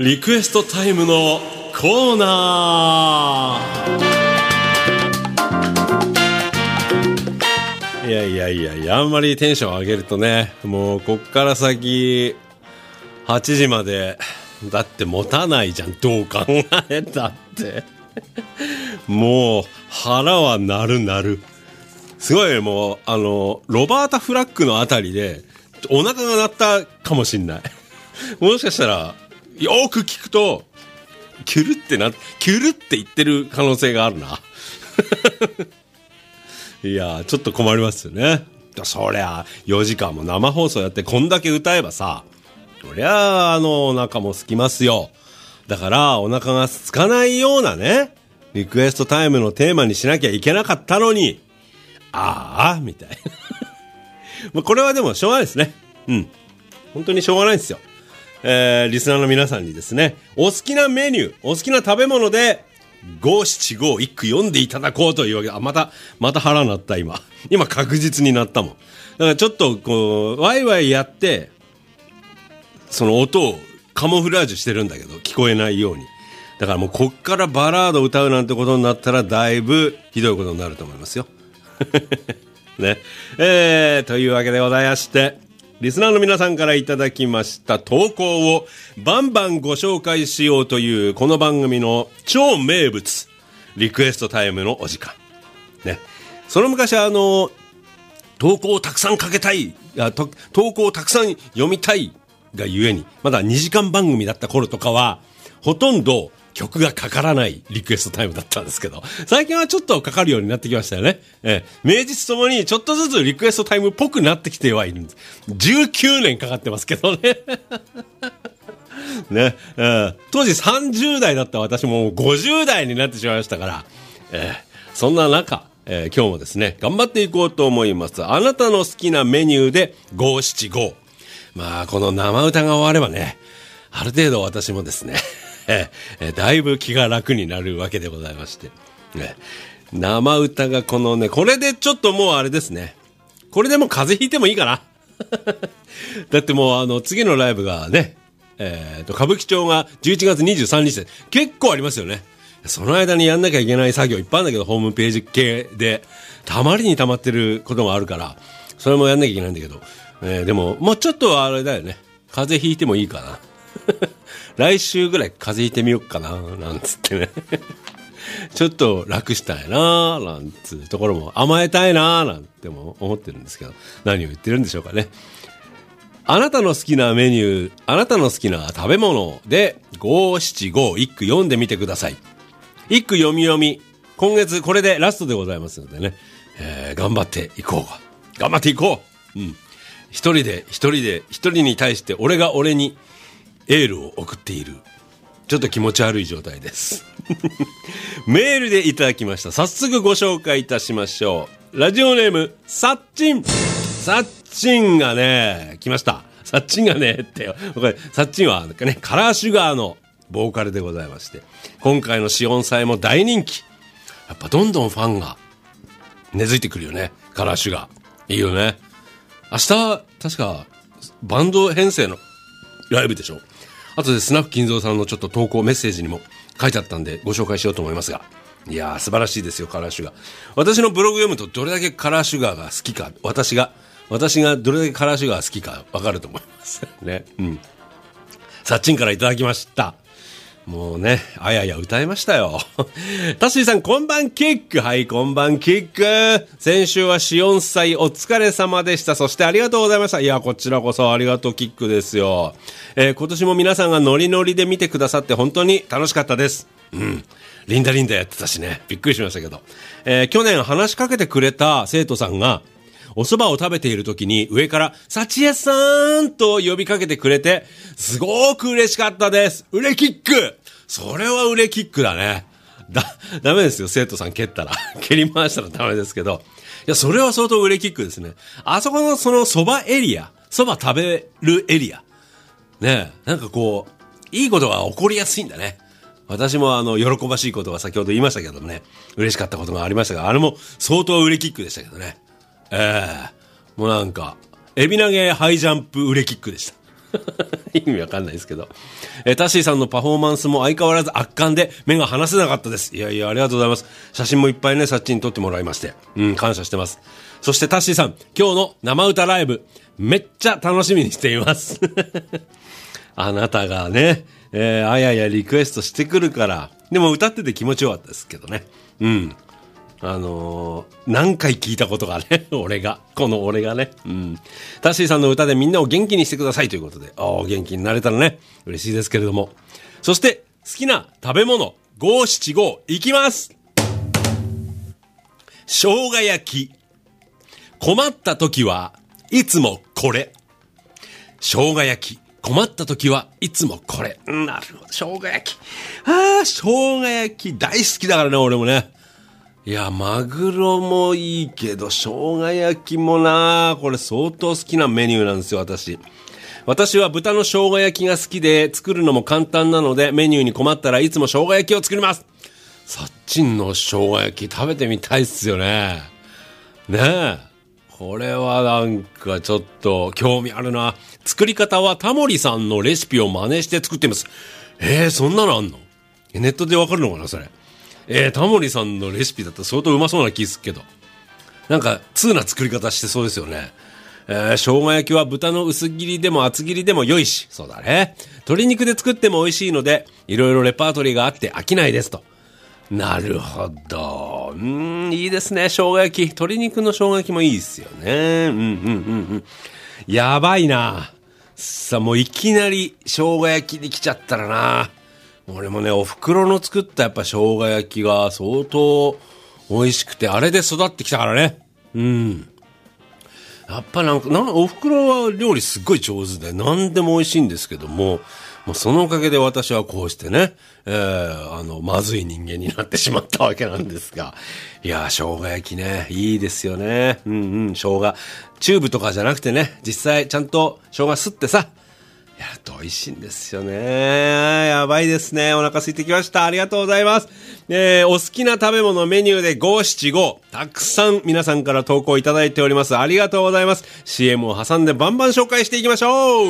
リクエストタイムのコーナー。いやあんまりテンション上げるとね、もうこっから先8時までだって持たないじゃん、どう考えたってもう腹は鳴るすごい。もうロバータ・フラッグのあたりでお腹が鳴ったかもしんないもしかしたらよーく聞くとキュルって言ってる可能性があるないやちょっと困りますよね。そりゃ4時間も生放送やってこんだけ歌えばさ、そりゃお腹も空きますよ。だからお腹が空かないようなねリクエストタイムのテーマにしなきゃいけなかったのに、みたいなこれはでもしょうがないですね。本当にしょうがないですよ。リスナーの皆さんにですね、お好きなメニュー、お好きな食べ物で575一句読んでいただこうというわけで、また腹鳴った今確実になったもん。だからちょっとこうワイワイやってその音をカモフラージュしてるんだけど聞こえないように。だからもうこっからバラード歌うなんてことになったらだいぶひどいことになると思いますよね。というわけでございまして、リスナーの皆さんからいただきました投稿をバンバンご紹介しようというこの番組の超名物リクエストタイムのお時間ね。その昔投稿をたくさんかけたい、投稿をたくさん読みたいがゆえに、まだ2時間番組だった頃とかはほとんど曲がかからないリクエストタイムだったんですけど、最近はちょっとかかるようになってきましたよね。名実ともにちょっとずつリクエストタイムっぽくなってきてはいるんです。19年かかってますけどねね、当時30代だった私も50代になってしまいましたから、そんな中、今日もですね頑張っていこうと思います。あなたの好きなメニューで575。まあこの生歌が終わればね、ある程度私もですねだいぶ気が楽になるわけでございまして、生歌がこのね、これでちょっともうあれですね、これでも風邪ひいてもいいかなだってもう次のライブがね、歌舞伎町が11月23日で結構ありますよね。その間にやんなきゃいけない作業いっぱいあるんだけど、ホームページ系でたまりにたまってることがあるからそれもやんなきゃいけないんだけど、でももうちょっとあれだよね、風邪ひいてもいいかな来週ぐらい風邪ひいてみようかななんつってねちょっと楽したいななんつうところも甘えたいななんても思ってるんですけど、何を言ってるんでしょうかね。あなたの好きなメニュー、あなたの好きな食べ物で575一句読んでみてください。一句読み今月これでラストでございますのでね、頑張っていこう。一人に対して俺が俺にエールを送っている、ちょっと気持ち悪い状態ですメールでいただきました。早速ご紹介いたしましょう。ラジオネームさっちんがね来ました。さっちんがねってこれさっちんはねカラーシュガーのボーカルでございまして、今回のシオン祭も大人気。やっぱどんどんファンが根付いてくるよね。カラーシュガーいいよね。明日確かバンド編成のライブでしょ。あとでスナフ金蔵さんのちょっと投稿メッセージにも書いてあったんでご紹介しようと思いますが、いやー素晴らしいですよカラーシュガー。私のブログ読むとどれだけカラーシュガーが好きか、私がどれだけカラーシュガー好きかわかると思いますね。さっちんからいただきました。もうねあやや歌いましたよタッシーさんこんばんキック。はいこんばんキック。先週はシオン祭お疲れ様でした。そしてありがとうございました。いやこちらこそありがとうキックですよ。今年も皆さんがノリノリで見てくださって本当に楽しかったです。リンダやってたしね、びっくりしましたけど、去年話しかけてくれた生徒さんがお蕎麦を食べている時に上から幸屋さんと呼びかけてくれてすごく嬉しかったです。売れキック。それは売れキックだね。ダメですよ生徒さん蹴り回したらダメですけど、いやそれは相当売れキックですね。あそこのその蕎麦エリア、蕎麦食べるエリアね、なんかこういいことが起こりやすいんだね。私も喜ばしいことが先ほど言いましたけどね、嬉しかったことがありましたが、あれも相当売れキックでしたけどね。もうなんかエビ投げハイジャンプ売れキックでした意味わかんないですけど。タッシーさんのパフォーマンスも相変わらず圧巻で目が離せなかったです。いやいや、ありがとうございます。写真もいっぱいね、サッチに撮ってもらいまして。感謝してます。そしてタッシーさん、今日の生歌ライブ、めっちゃ楽しみにしています。あなたがね、あややリクエストしてくるから。でも歌ってて気持ちよかったですけどね。何回聞いたことがね、俺がね。タッシーさんの歌でみんなを元気にしてくださいということで、元気になれたらね、嬉しいですけれども。そして、好きな食べ物、575いきます。生姜焼き。困った時はいつもこれ。生姜焼き。困った時はいつもこれ。なるほど。生姜焼き。生姜焼き大好きだからね、俺もね。いや、マグロもいいけど、生姜焼きもな、これ相当好きなメニューなんですよ、私。私は豚の生姜焼きが好きで、作るのも簡単なので、メニューに困ったらいつも生姜焼きを作ります。さっちんの生姜焼き食べてみたいっすよね。ねえ。これはなんかちょっと興味あるな。作り方はタモリさんのレシピを真似して作ってます。そんなのあんの？ネットでわかるのかな、それ。タモリさんのレシピだったら相当うまそうな気すっけど。なんか、通な作り方してそうですよね。生姜焼きは豚の薄切りでも厚切りでも良いし、そうだね。鶏肉で作っても美味しいので、いろいろレパートリーがあって飽きないですと。なるほど。いいですね、生姜焼き。鶏肉の生姜焼きもいいですよね。やばいな。さあ、もういきなり生姜焼きに来ちゃったらな。俺もね、お袋の作ったやっぱ生姜焼きが相当美味しくて、あれで育ってきたからね。やっぱお袋は料理すっごい上手で、何でも美味しいんですけども、そのおかげで私はこうしてね、まずい人間になってしまったわけなんですが。いや、生姜焼きね、いいですよね。生姜。チューブとかじゃなくてね、実際ちゃんと生姜すってさ、やると美味しいんですよね。やばいですね。お腹空いてきました。ありがとうございます。お好きな食べ物メニューで575。たくさん皆さんから投稿いただいております。ありがとうございます。CM を挟んでバンバン紹介していきましょう。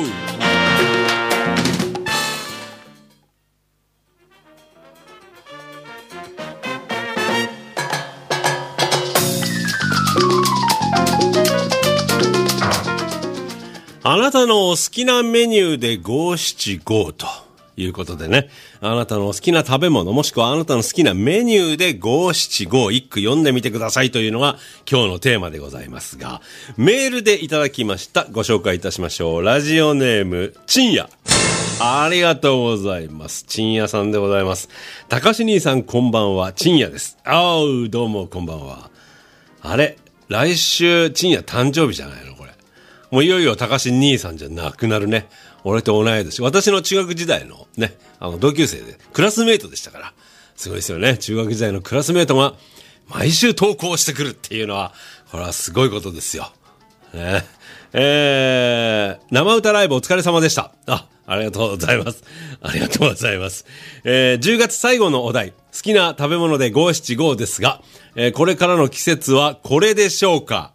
あなたの好きなメニューで575ということでね、あなたの好きな食べ物もしくはあなたの好きなメニューで575一句読んでみてくださいというのが今日のテーマでございますが、メールでいただきました。ご紹介いたしましょう。ラジオネームちんや、ありがとうございます。ちんやさんでございます。高橋兄さんこんばんは、ちんやです。どうもこんばんは。あれ、来週ちんや誕生日じゃないの？もういよいよ高橋兄さんじゃなくなるね。俺と同い年。私の中学時代のね、同級生で、クラスメイトでしたから。すごいですよね。中学時代のクラスメイトが毎週投稿してくるっていうのは、これはすごいことですよ。ね。生歌ライブお疲れ様でした。ありがとうございます。ありがとうございます。10月最後のお題、好きな食べ物で575ですが、これからの季節はこれでしょうか？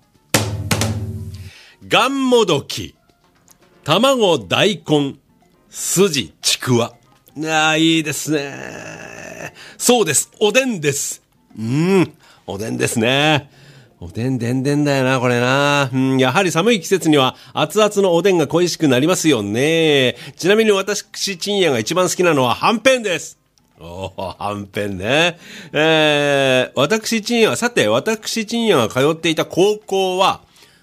がんもどき、卵、大根、筋、ちくわ。いいですね。そうです。おでんです。おでんですね。おでんでんでんだよな、これな。やはり寒い季節には熱々のおでんが恋しくなりますよね。ちなみに私、ちんやが一番好きなのははんぺんです。はんぺんね。私、ちんやが通っていた高校は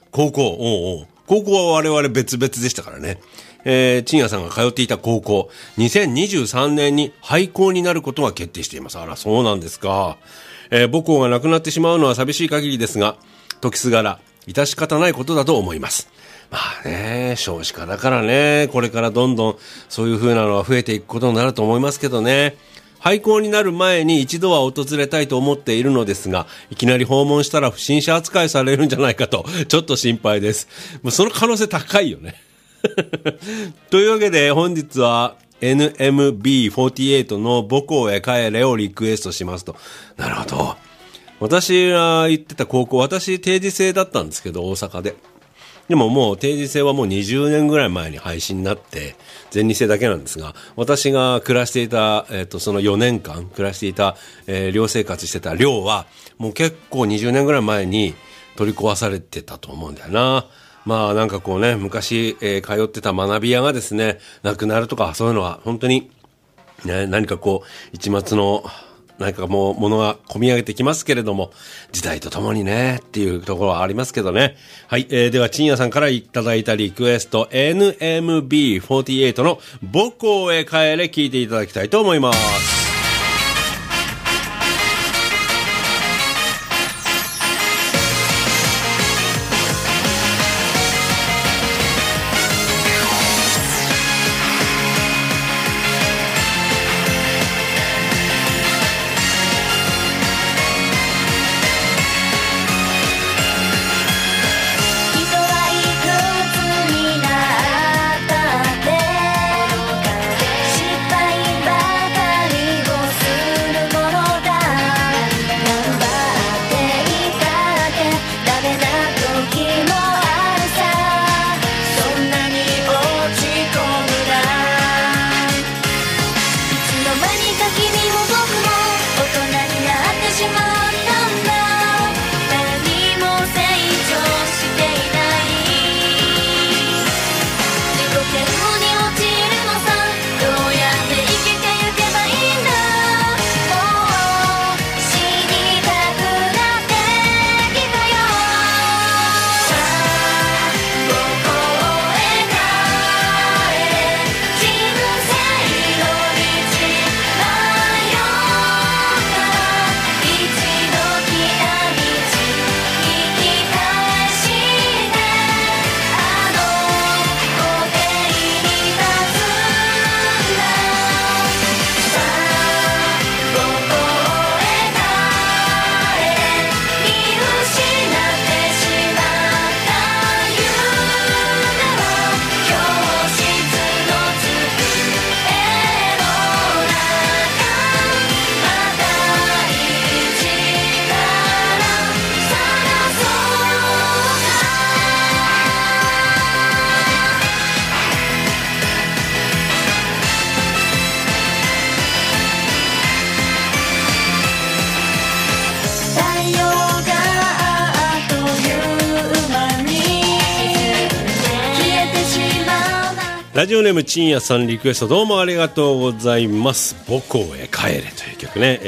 我々別々でしたからね。ちんやさんが通っていた高校、2023年に廃校になることが決定しています。あら、そうなんですか。母校がなくなってしまうのは寂しい限りですが、時すがら、致し方ないことだと思います。まあね、少子化だからね、これからどんどんそういう風なのは増えていくことになると思いますけどね。廃校になる前に一度は訪れたいと思っているのですが、いきなり訪問したら不審者扱いされるんじゃないかと、ちょっと心配です。もうその可能性高いよね。というわけで本日は NMB48 の母校へ帰れをリクエストしますと。なるほど。私が行ってた高校、私定時制だったんですけど、大阪で。 でももう定時制はもう20年ぐらい前に廃止になって、全日制だけなんですが、私が暮らしていた、その4年間暮らしていた、寮生活してた寮は、もう結構20年ぐらい前に取り壊されてたと思うんだよな。まあなんかこうね、昔、通ってた学び屋がですね、なくなるとか、そういうのは本当に、ね、何かこう、一末の、何かもう、ものが込み上げてきますけれども、時代とともにね、っていうところはありますけどね。はい、では、ちんやさんからいただいたリクエスト、NMB48 の母校へ帰れ聞いていただきたいと思います。ラジオネームちんやさんリクエストどうもありがとうございます。母校へ帰れという曲ね、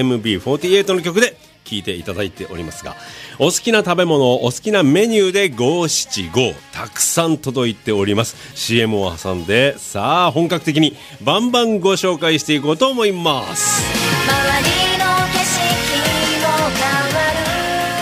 NMB48 の曲で聴いていただいておりますが、お好きな食べ物、お好きなメニューで575たくさん届いております。 CM を挟んでさあ本格的にバンバンご紹介していこうと思います。 周りの景色も変わる。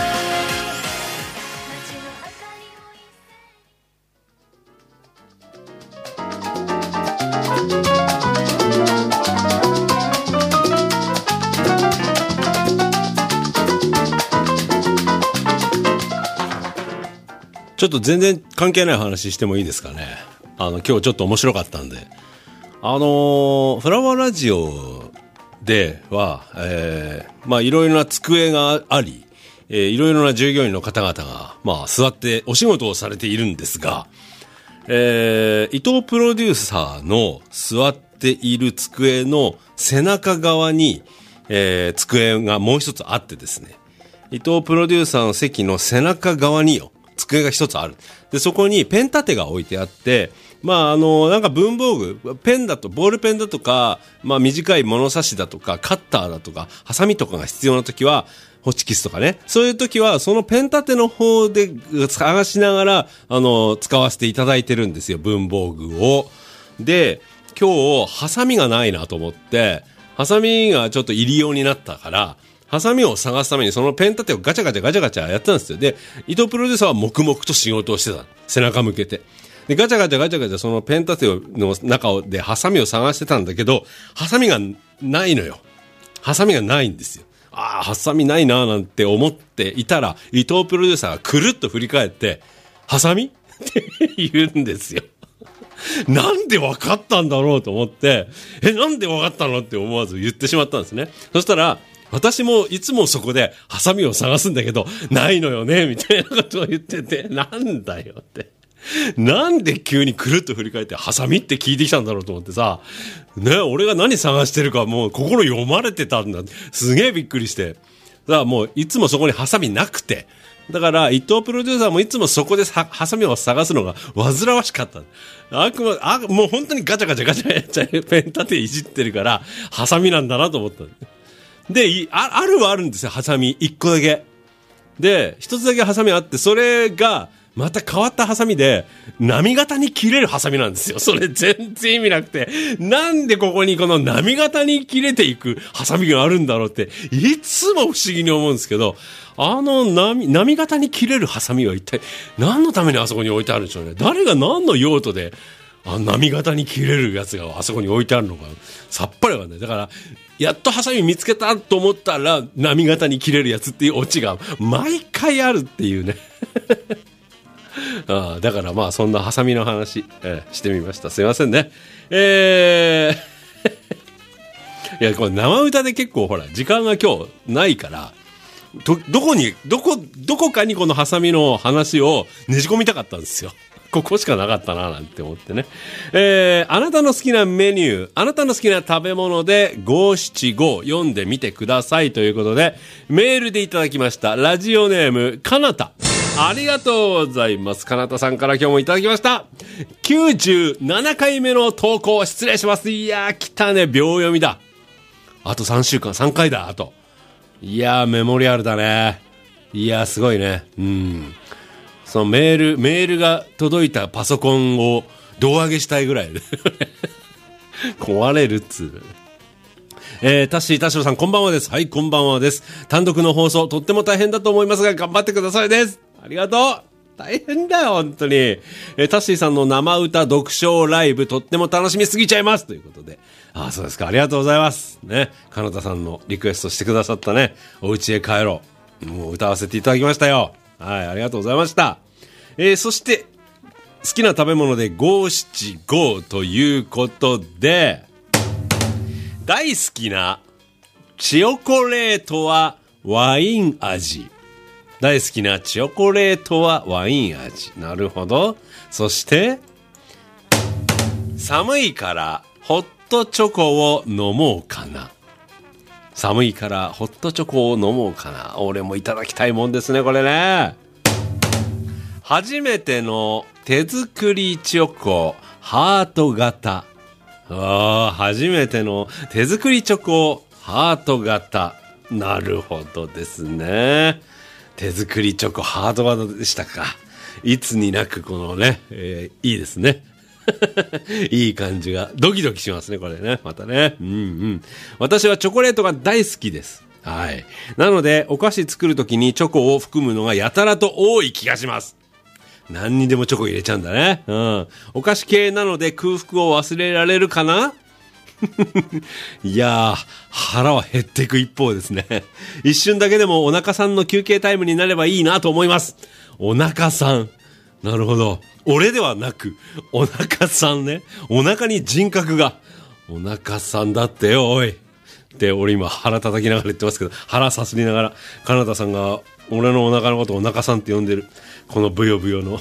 ちょっと全然関係ない話してもいいですかね。今日ちょっと面白かったんで、フラワーラジオでは、まあいろいろな机があり、いろいろな従業員の方々が、まあ座ってお仕事をされているんですが、伊藤プロデューサーの座っている机の背中側に、机がもう一つあってですね、伊藤プロデューサーの席の背中側によ、机が一つある。で、そこにペン立てが置いてあって、まあなんか文房具、ペンだと、ボールペンだとか、まあ短い物差しだとか、カッターだとか、ハサミとかが必要な時は、ホチキスとかね。そういう時は、そのペン立ての方で探しながら、使わせていただいてるんですよ、文房具を。で、今日、ハサミがないなと思って、ハサミがちょっと入り用になったから、ハサミを探すためにそのペン立てをガチャガチャやってたんですよ。で、伊藤プロデューサーは黙々と仕事をしてた。背中向けて。で、ガチャガチャそのペン立ての中でハサミを探してたんだけど、ハサミがないのよ。ハサミがないんですよ。ああ、ハサミないなーなんて思っていたら、伊藤プロデューサーがくるっと振り返って、ハサミって言うんですよ。なんで分かったんだろうと思って、なんで分かったのって思わず言ってしまったんですね。そしたら、 私もいつもそこでハサミを探すんだけど、ないのよね、みたいなことを言ってて、なんだよって。なんで急にくるっと振り返ってハサミって聞いてきたんだろうと思ってさ、ね、俺が何探してるかもう心読まれてたんだ。すげえびっくりして。だからもういつもそこにハサミなくて。だから伊藤プロデューサーもいつもそこでハサミを探すのが煩わしかった。もう本当にガチャガチャガチャやっちゃうペン立ていじってるからハサミなんだなと思った。で、あるはあるんですよ、ハサミ一個だけ。で、一つだけハサミあって、それがまた変わったハサミで波型に切れるハサミなんですよ。それ全然意味なくて、なんでここにこの波型に切れていくハサミがあるんだろうっていつも不思議に思うんですけど、波型に切れるハサミは一体何のためにあそこに置いてあるんでしょうね。誰が何の用途で波型に切れるやつがあそこに置いてあるのかさっぱりわかんない。だからやっとハサミ見つけたと思ったら波型に切れるやつっていうオチが毎回あるっていうねだからまあそんなハサミの話、してみました。すいませんね。いやこれ生歌で結構ほら時間が今日ないからどこかにこのハサミの話をねじ込みたかったんですよ。ここしかなかったななんて思ってね。あなたの好きなメニュー、あなたの好きな食べ物で575読んでみてくださいということでメールでいただきました。ラジオネームかなた、ありがとうございます。かなたさんから今日もいただきました。97回目の投稿失礼します。いやー来たね、秒読みだ。あと3週間3回だ。あといやーメモリアルだね。いやーすごいね。そのメールが届いたパソコンを胴上げしたいぐらい壊れるっつう。タッシー田代さんこんばんはです。はい、こんばんはです。単独の放送とっても大変だと思いますが頑張ってくださいです。ありがとう。大変だよ本当に。タッシーさんの生歌読書ライブとっても楽しみすぎちゃいますということで、そうですか、ありがとうございますね。かなたさんのリクエストしてくださったね、お家へ帰ろう、もう歌わせていただきましたよ。はい、ありがとうございました。そして好きな食べ物で575ということで、大好きなチョコレートはワイン味。大好きなチョコレートはワイン味。なるほど。そして寒いからホットチョコを飲もうかな。寒いからホットチョコを飲もうかな。俺もいただきたいもんですねこれね。初めての手作りチョコハート型。初めての手作りチョコハート型。なるほどですね。手作りチョコハート型でしたか。いつになくこのね、いいですねいい感じがドキドキしますねこれね、またね。私はチョコレートが大好きです。はい。なのでお菓子作るときにチョコを含むのがやたらと多い気がします。何にでもチョコ入れちゃうんだね。お菓子系なので空腹を忘れられるかないやー、腹は減っていく一方ですね。一瞬だけでもお腹さんの休憩タイムになればいいなと思います。お腹さん。なるほど。俺ではなく、お腹さんね。お腹に人格が。お腹さんだってよ、おい。って俺今腹叩きながら言ってますけど、腹さすりながら、かなたさんが俺のお腹のことをお腹さんって呼んでる。このブヨブヨの。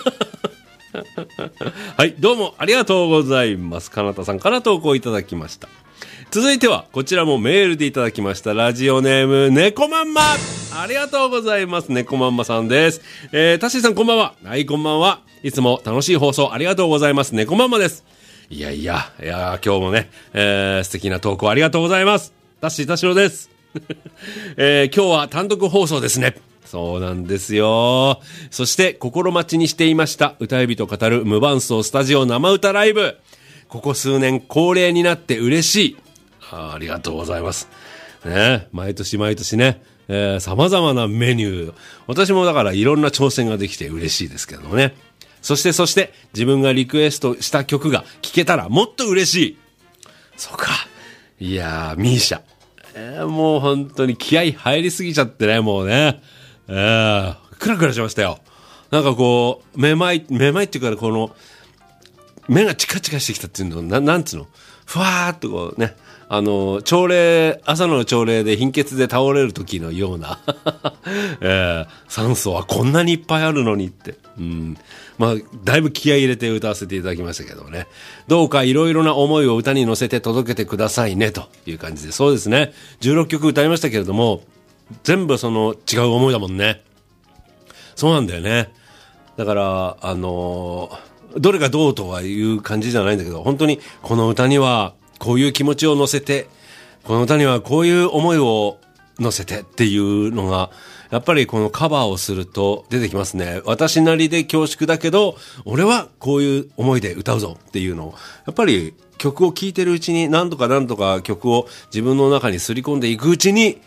はい、どうもありがとうございます。かなたさんから投稿いただきました。続いてはこちらもメールでいただきました。ラジオネーム猫まんま、ありがとうございます。猫まんまさんです。タッシーさんこんばんは。はい、こんばんは。いつも楽しい放送ありがとうございます。猫まんまです。いや今日もね、素敵な投稿ありがとうございます。タッシー田代です。今日は単独放送ですね。そうなんですよ。そして心待ちにしていました歌い人語る無伴奏スタジオ生歌ライブ。ここ数年恒例になって嬉しい。ありがとうございます。ね、毎年毎年ね、様々なメニュー。私もだからいろんな挑戦ができて嬉しいですけどもね。そして自分がリクエストした曲が聴けたらもっと嬉しい。そうか。いやー、ミーシャ。もう本当に気合入りすぎちゃってね、もうね。クラクラしましたよ。なんかこう、めまいっていうからこの、目がチカチカしてきたっていうの、なんつうの、ふわーっとこうね、 朝礼、朝の朝礼で貧血で倒れる時のような、酸素はこんなにいっぱいあるのにって。まあ、だいぶ気合い入れて歌わせていただきましたけどね。どうかいろいろな思いを歌に乗せて届けてくださいね、という感じで。そうですね。16曲歌いましたけれども、全部その違う思いだもんね。そうなんだよね。だから、どれがどうとはいう感じじゃないんだけど、本当にこの歌にはこういう気持ちを乗せて、この歌にはこういう思いを乗せてっていうのが、やっぱりこのカバーをすると出てきますね。私なりで恐縮だけど、俺はこういう思いで歌うぞっていうのを、やっぱり曲を聴いてるうちに何とか曲を自分の中にすり込んでいくうちに、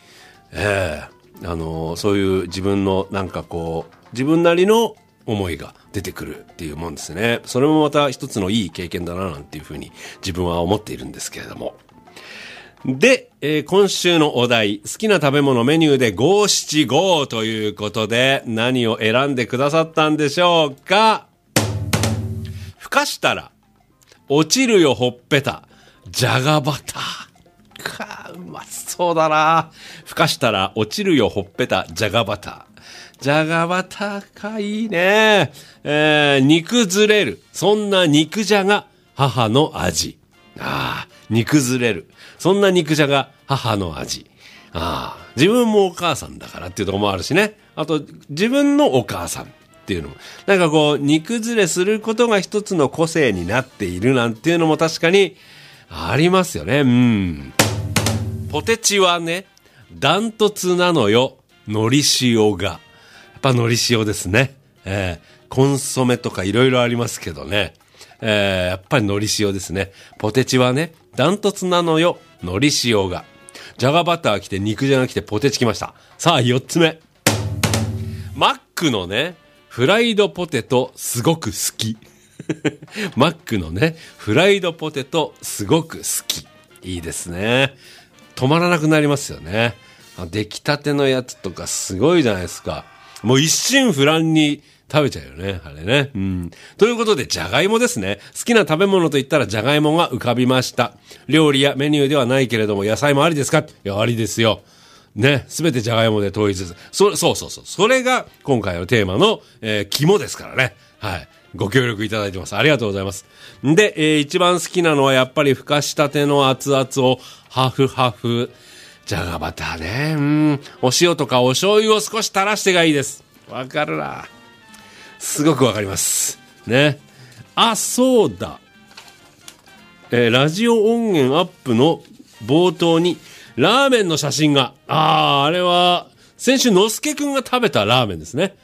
そういう自分のなんかこう、自分なりの思いが出てくるっていうもんですね。それもまた一つのいい経験だななんていうふうに自分は思っているんですけれども。で、今週のお題、好きな食べ物メニューで五七五ということで、何を選んでくださったんでしょうか。ふかしたら、落ちるよほっぺた、じゃがバター。か、うまそうだな。ふかしたら、落ちるよほっぺた、じゃがバター。じゃがバターか、いいね。肉ずれる。そんな肉じゃが、母の味。肉ずれる。そんな肉じゃが、母の味。自分もお母さんだからっていうところもあるしね。あと、自分のお母さんっていうのも。なんかこう、肉ずれすることが一つの個性になっているなんていうのも確かにありますよね。ポテチはね、ダントツなのよ。海苔塩が。やっぱ海苔塩ですね。コンソメとかいろいろありますけどね。やっぱり海苔塩ですね。ポテチはね、ダントツなのよ。海苔塩が。じゃがバター来て肉じゃが来てポテチ来ました。さあ、4つ目。マックのね、フライドポテトすごく好き。マックのね、フライドポテトすごく好き。いいですね。止まらなくなりますよね。出来たてのやつとかすごいじゃないですか。もう一心不乱に食べちゃうよね、あれね。ということで、じゃがいもですね。好きな食べ物と言ったらじゃがいもが浮かびました。料理やメニューではないけれども、野菜もありですか？いや、ありですよ。ね、すべてじゃがいもで統一です。そう。それが今回のテーマの、肝ですからね。はい。ご協力いただいてます。ありがとうございます。で、一番好きなのはやっぱりふかしたての熱々をハフハフ。じゃがバターね。お塩とかお醤油を少し垂らしてがいいです。わかるな。すごくわかります。ね。そうだ。ラジオ音源アップの冒頭に、ラーメンの写真が、あれは、先週、のすけくんが食べたラーメンですね。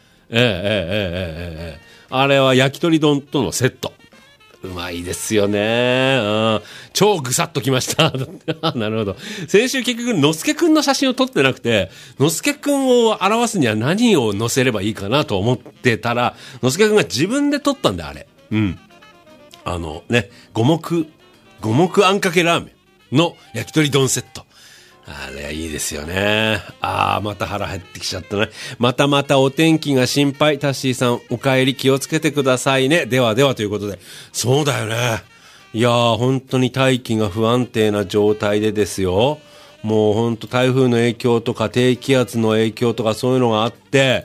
あれは焼き鳥丼とのセット。うまいですよね。超ぐさっときました。なるほど。先週結局、のすけくんの写真を撮ってなくて、のすけくんを表すには何を載せればいいかなと思ってたら、のすけくんが自分で撮ったんだ、あれ。五目あんかけラーメンの焼き鳥丼セット。あれいいですよね。また腹減ってきちゃったね。またお天気が心配。タッシーさんお帰り気をつけてくださいね。ではということで。そうだよね。いやー本当に大気が不安定な状態でですよ。もう本当台風の影響とか低気圧の影響とかそういうのがあって、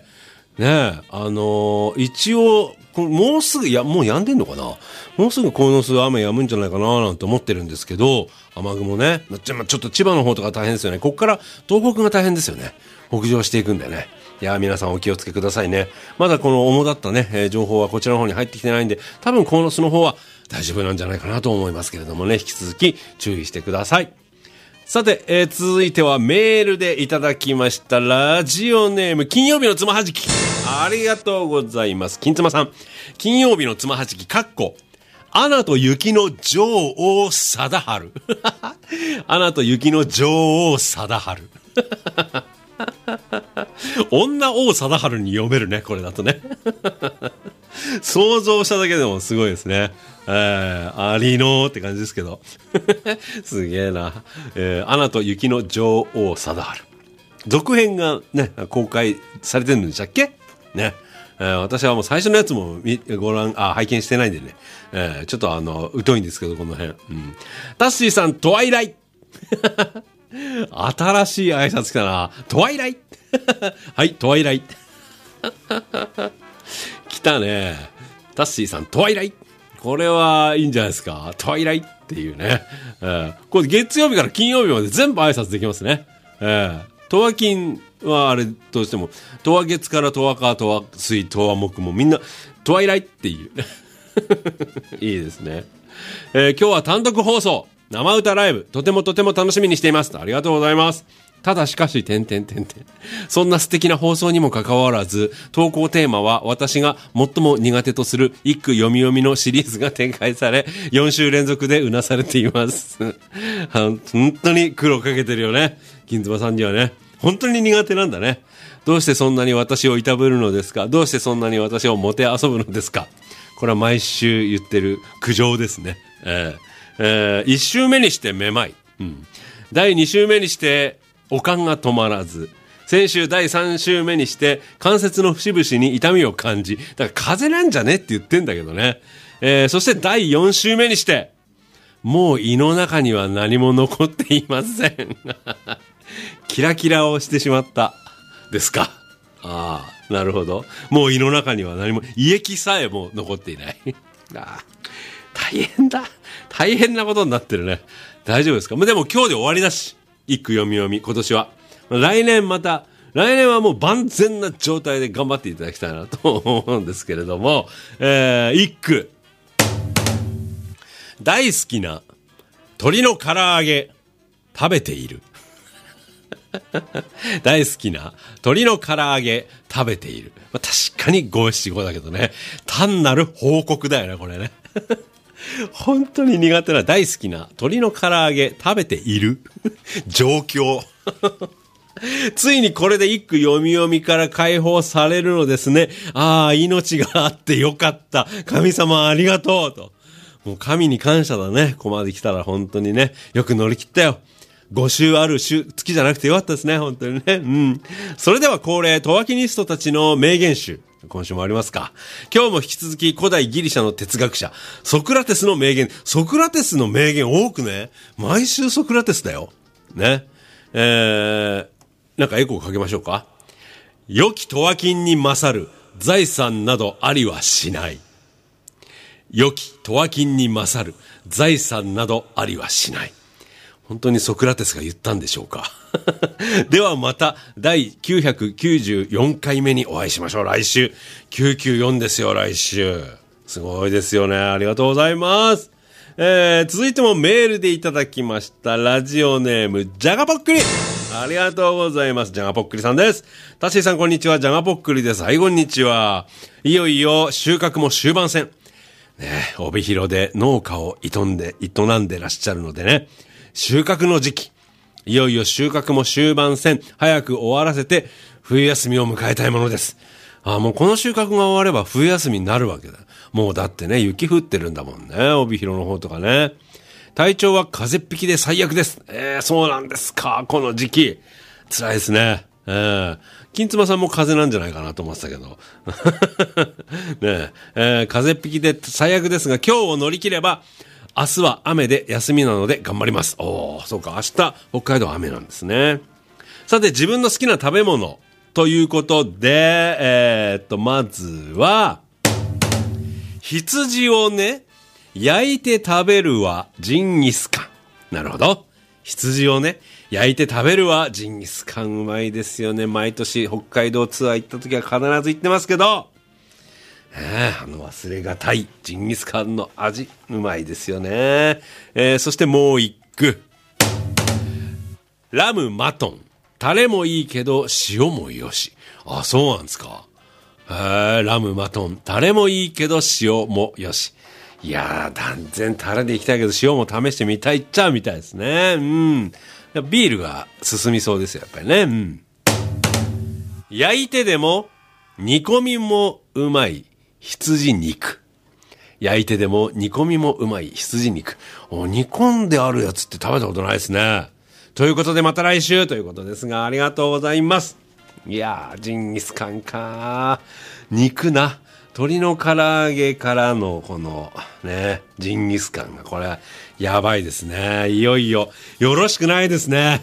ね一応、もうすぐ、もう止んでんのかな？もうすぐこの数雨止むんじゃないかななんて思ってるんですけど、雨雲ね。ちょっと千葉の方とか大変ですよね。こっから東北が大変ですよね。北上していくんでね。いや、皆さんお気をつけくださいね。まだこの主だったね、情報はこちらの方に入ってきてないんで、多分この巣の方は大丈夫なんじゃないかなと思いますけれどもね、引き続き注意してください。さて、続いてはメールでいただきましたラジオネーム金曜日のつまはじき。ありがとうございます。金妻さん。金曜日のつまはじき、アナと雪の女王貞治。アナと雪の女王貞治。女王貞治に読めるね、これだとね。想像しただけでもすごいですね。ありのーって感じですけど。すげえな。アナと雪の女王貞治。続編がね、公開されてるんでしたっけね。私はもう最初のやつも拝見してないんでね。ちょっと疎いんですけど、この辺。タッシーさん、トワイライ。 新しい挨拶来たな。トワイライはい、トワイライ来たね。タッシーさん、トワイライこれはいいんじゃないですか。トワイライっていうね。これ月曜日から金曜日まで全部挨拶できますね。トワ金はあれどうしても、トワ月からトワカ、トワ水、トワ木もみんな、トワイライっていう。いいですね。今日は単独放送、生歌ライブ、とても楽しみにしています。ありがとうございます。ただしかし、そんな素敵な放送にもかかわらず、投稿テーマは私が最も苦手とする一句読み読みのシリーズが展開され、4週連続でうなされています。本当に苦労かけてるよね。金妻さんにはね。本当に苦手なんだね。どうしてそんなに私をいたぶるのですか？どうしてそんなに私をもてあそぶのですか？これは毎週言ってる苦情ですね。1週目にしてめまい。第2週目にして、悪寒が止まらず、先週第3週目にして関節の節々に痛みを感じ、だから風邪なんじゃねって言ってんだけどね。そして第4週目にして、もう胃の中には何も残っていません。キラキラをしてしまったですか。ああ、なるほど。もう胃の中には何も、胃液さえも残っていない。大変だ。大変なことになってるね。大丈夫ですか？でも今日で終わりだし。一句読み読み、今年は。来年はもう万全な状態で頑張っていただきたいなと思うんですけれども、一句。大好きな鶏の唐揚げ、食べている。大好きな鶏の唐揚げ、食べている。確かに五七五だけどね。単なる報告だよね、これね。本当に苦手な大好きな鶏の唐揚げ食べている状況。ついにこれで一句読み読みから解放されるのですね。ああ、命があってよかった。神様ありがとうと。もう神に感謝だね。ここまで来たら本当にね。よく乗り切ったよ。5週ある月じゃなくてよかったですね。本当にね。それでは恒例、トワキニストたちの名言集。今週もありますか。今日も引き続き古代ギリシャの哲学者、ソクラテスの名言。ソクラテスの名言多くね。毎週ソクラテスだよ。ね。なんかエコーかけましょうか。良きトワキンに勝る財産などありはしない。良きトワキンに勝る財産などありはしない。本当にソクラテスが言ったんでしょうか。ではまた第994回目にお会いしましょう。来週994ですよ。来週すごいですよね。ありがとうございます。続いてもメールでいただきました。ラジオネームジャガポックリ、ありがとうございます。ジャガポックリさんです。タッシーさんこんにちは。ジャガポックリです。はい、こんにちは。いよいよ収穫も終盤戦ね。帯広で農家を営んでらっしゃるのでね、収穫の時期、いよいよ収穫も終盤戦、早く終わらせて冬休みを迎えたいものです。もうこの収穫が終われば冬休みになるわけだ。もうだってね、雪降ってるんだもんね、帯広の方とかね。体調は風邪っ引きで最悪です。そうなんですか。この時期辛いですね。金妻さんも風邪なんじゃないかなと思ってたけどね風邪っ引きで最悪ですが、今日を乗り切れば明日は雨で休みなので頑張ります。そうか、明日北海道は雨なんですね。さて、自分の好きな食べ物ということで、まずは羊をね焼いて食べるはジンギスカン。なるほど。羊をね焼いて食べるはジンギスカン、うまいですよね。毎年北海道ツアー行った時は必ず行ってますけど、忘れがたいジンギスカンの味、うまいですよね。そしてもう一句。ラムマトン、タレもいいけど塩もよし。そうなんですか。ラムマトン、タレもいいけど塩もよし。いやー、断然タレでいきたいけど塩も試してみたいっちゃみたいですね。ビールが進みそうですよ、やっぱりね。焼いてでも煮込みもうまい羊肉。焼いてでも煮込みもうまい羊肉。煮込んであるやつって食べたことないですね。ということでまた来週ということですが、ありがとうございます。いやー、ジンギスカンか。肉な。 鶏の唐揚げからのこのね、ジンギスカンがこれやばいですね。いよいよよろしくないですね。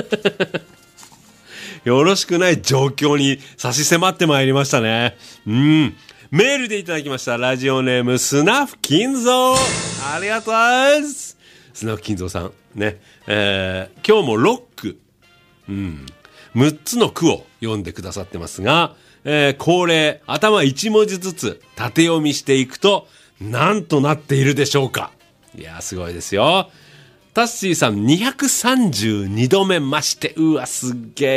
よろしくない状況に差し迫ってまいりましたね。メールでいただきました。ラジオネームスナフ金蔵、ありがとうございます。スナフ金蔵さんね、今日も6句、6つの句を読んでくださってますが、恒例頭1文字ずつ縦読みしていくと何となっているでしょうか。いやすごいですよ。タッシーさん232度目まして、うわすっげえ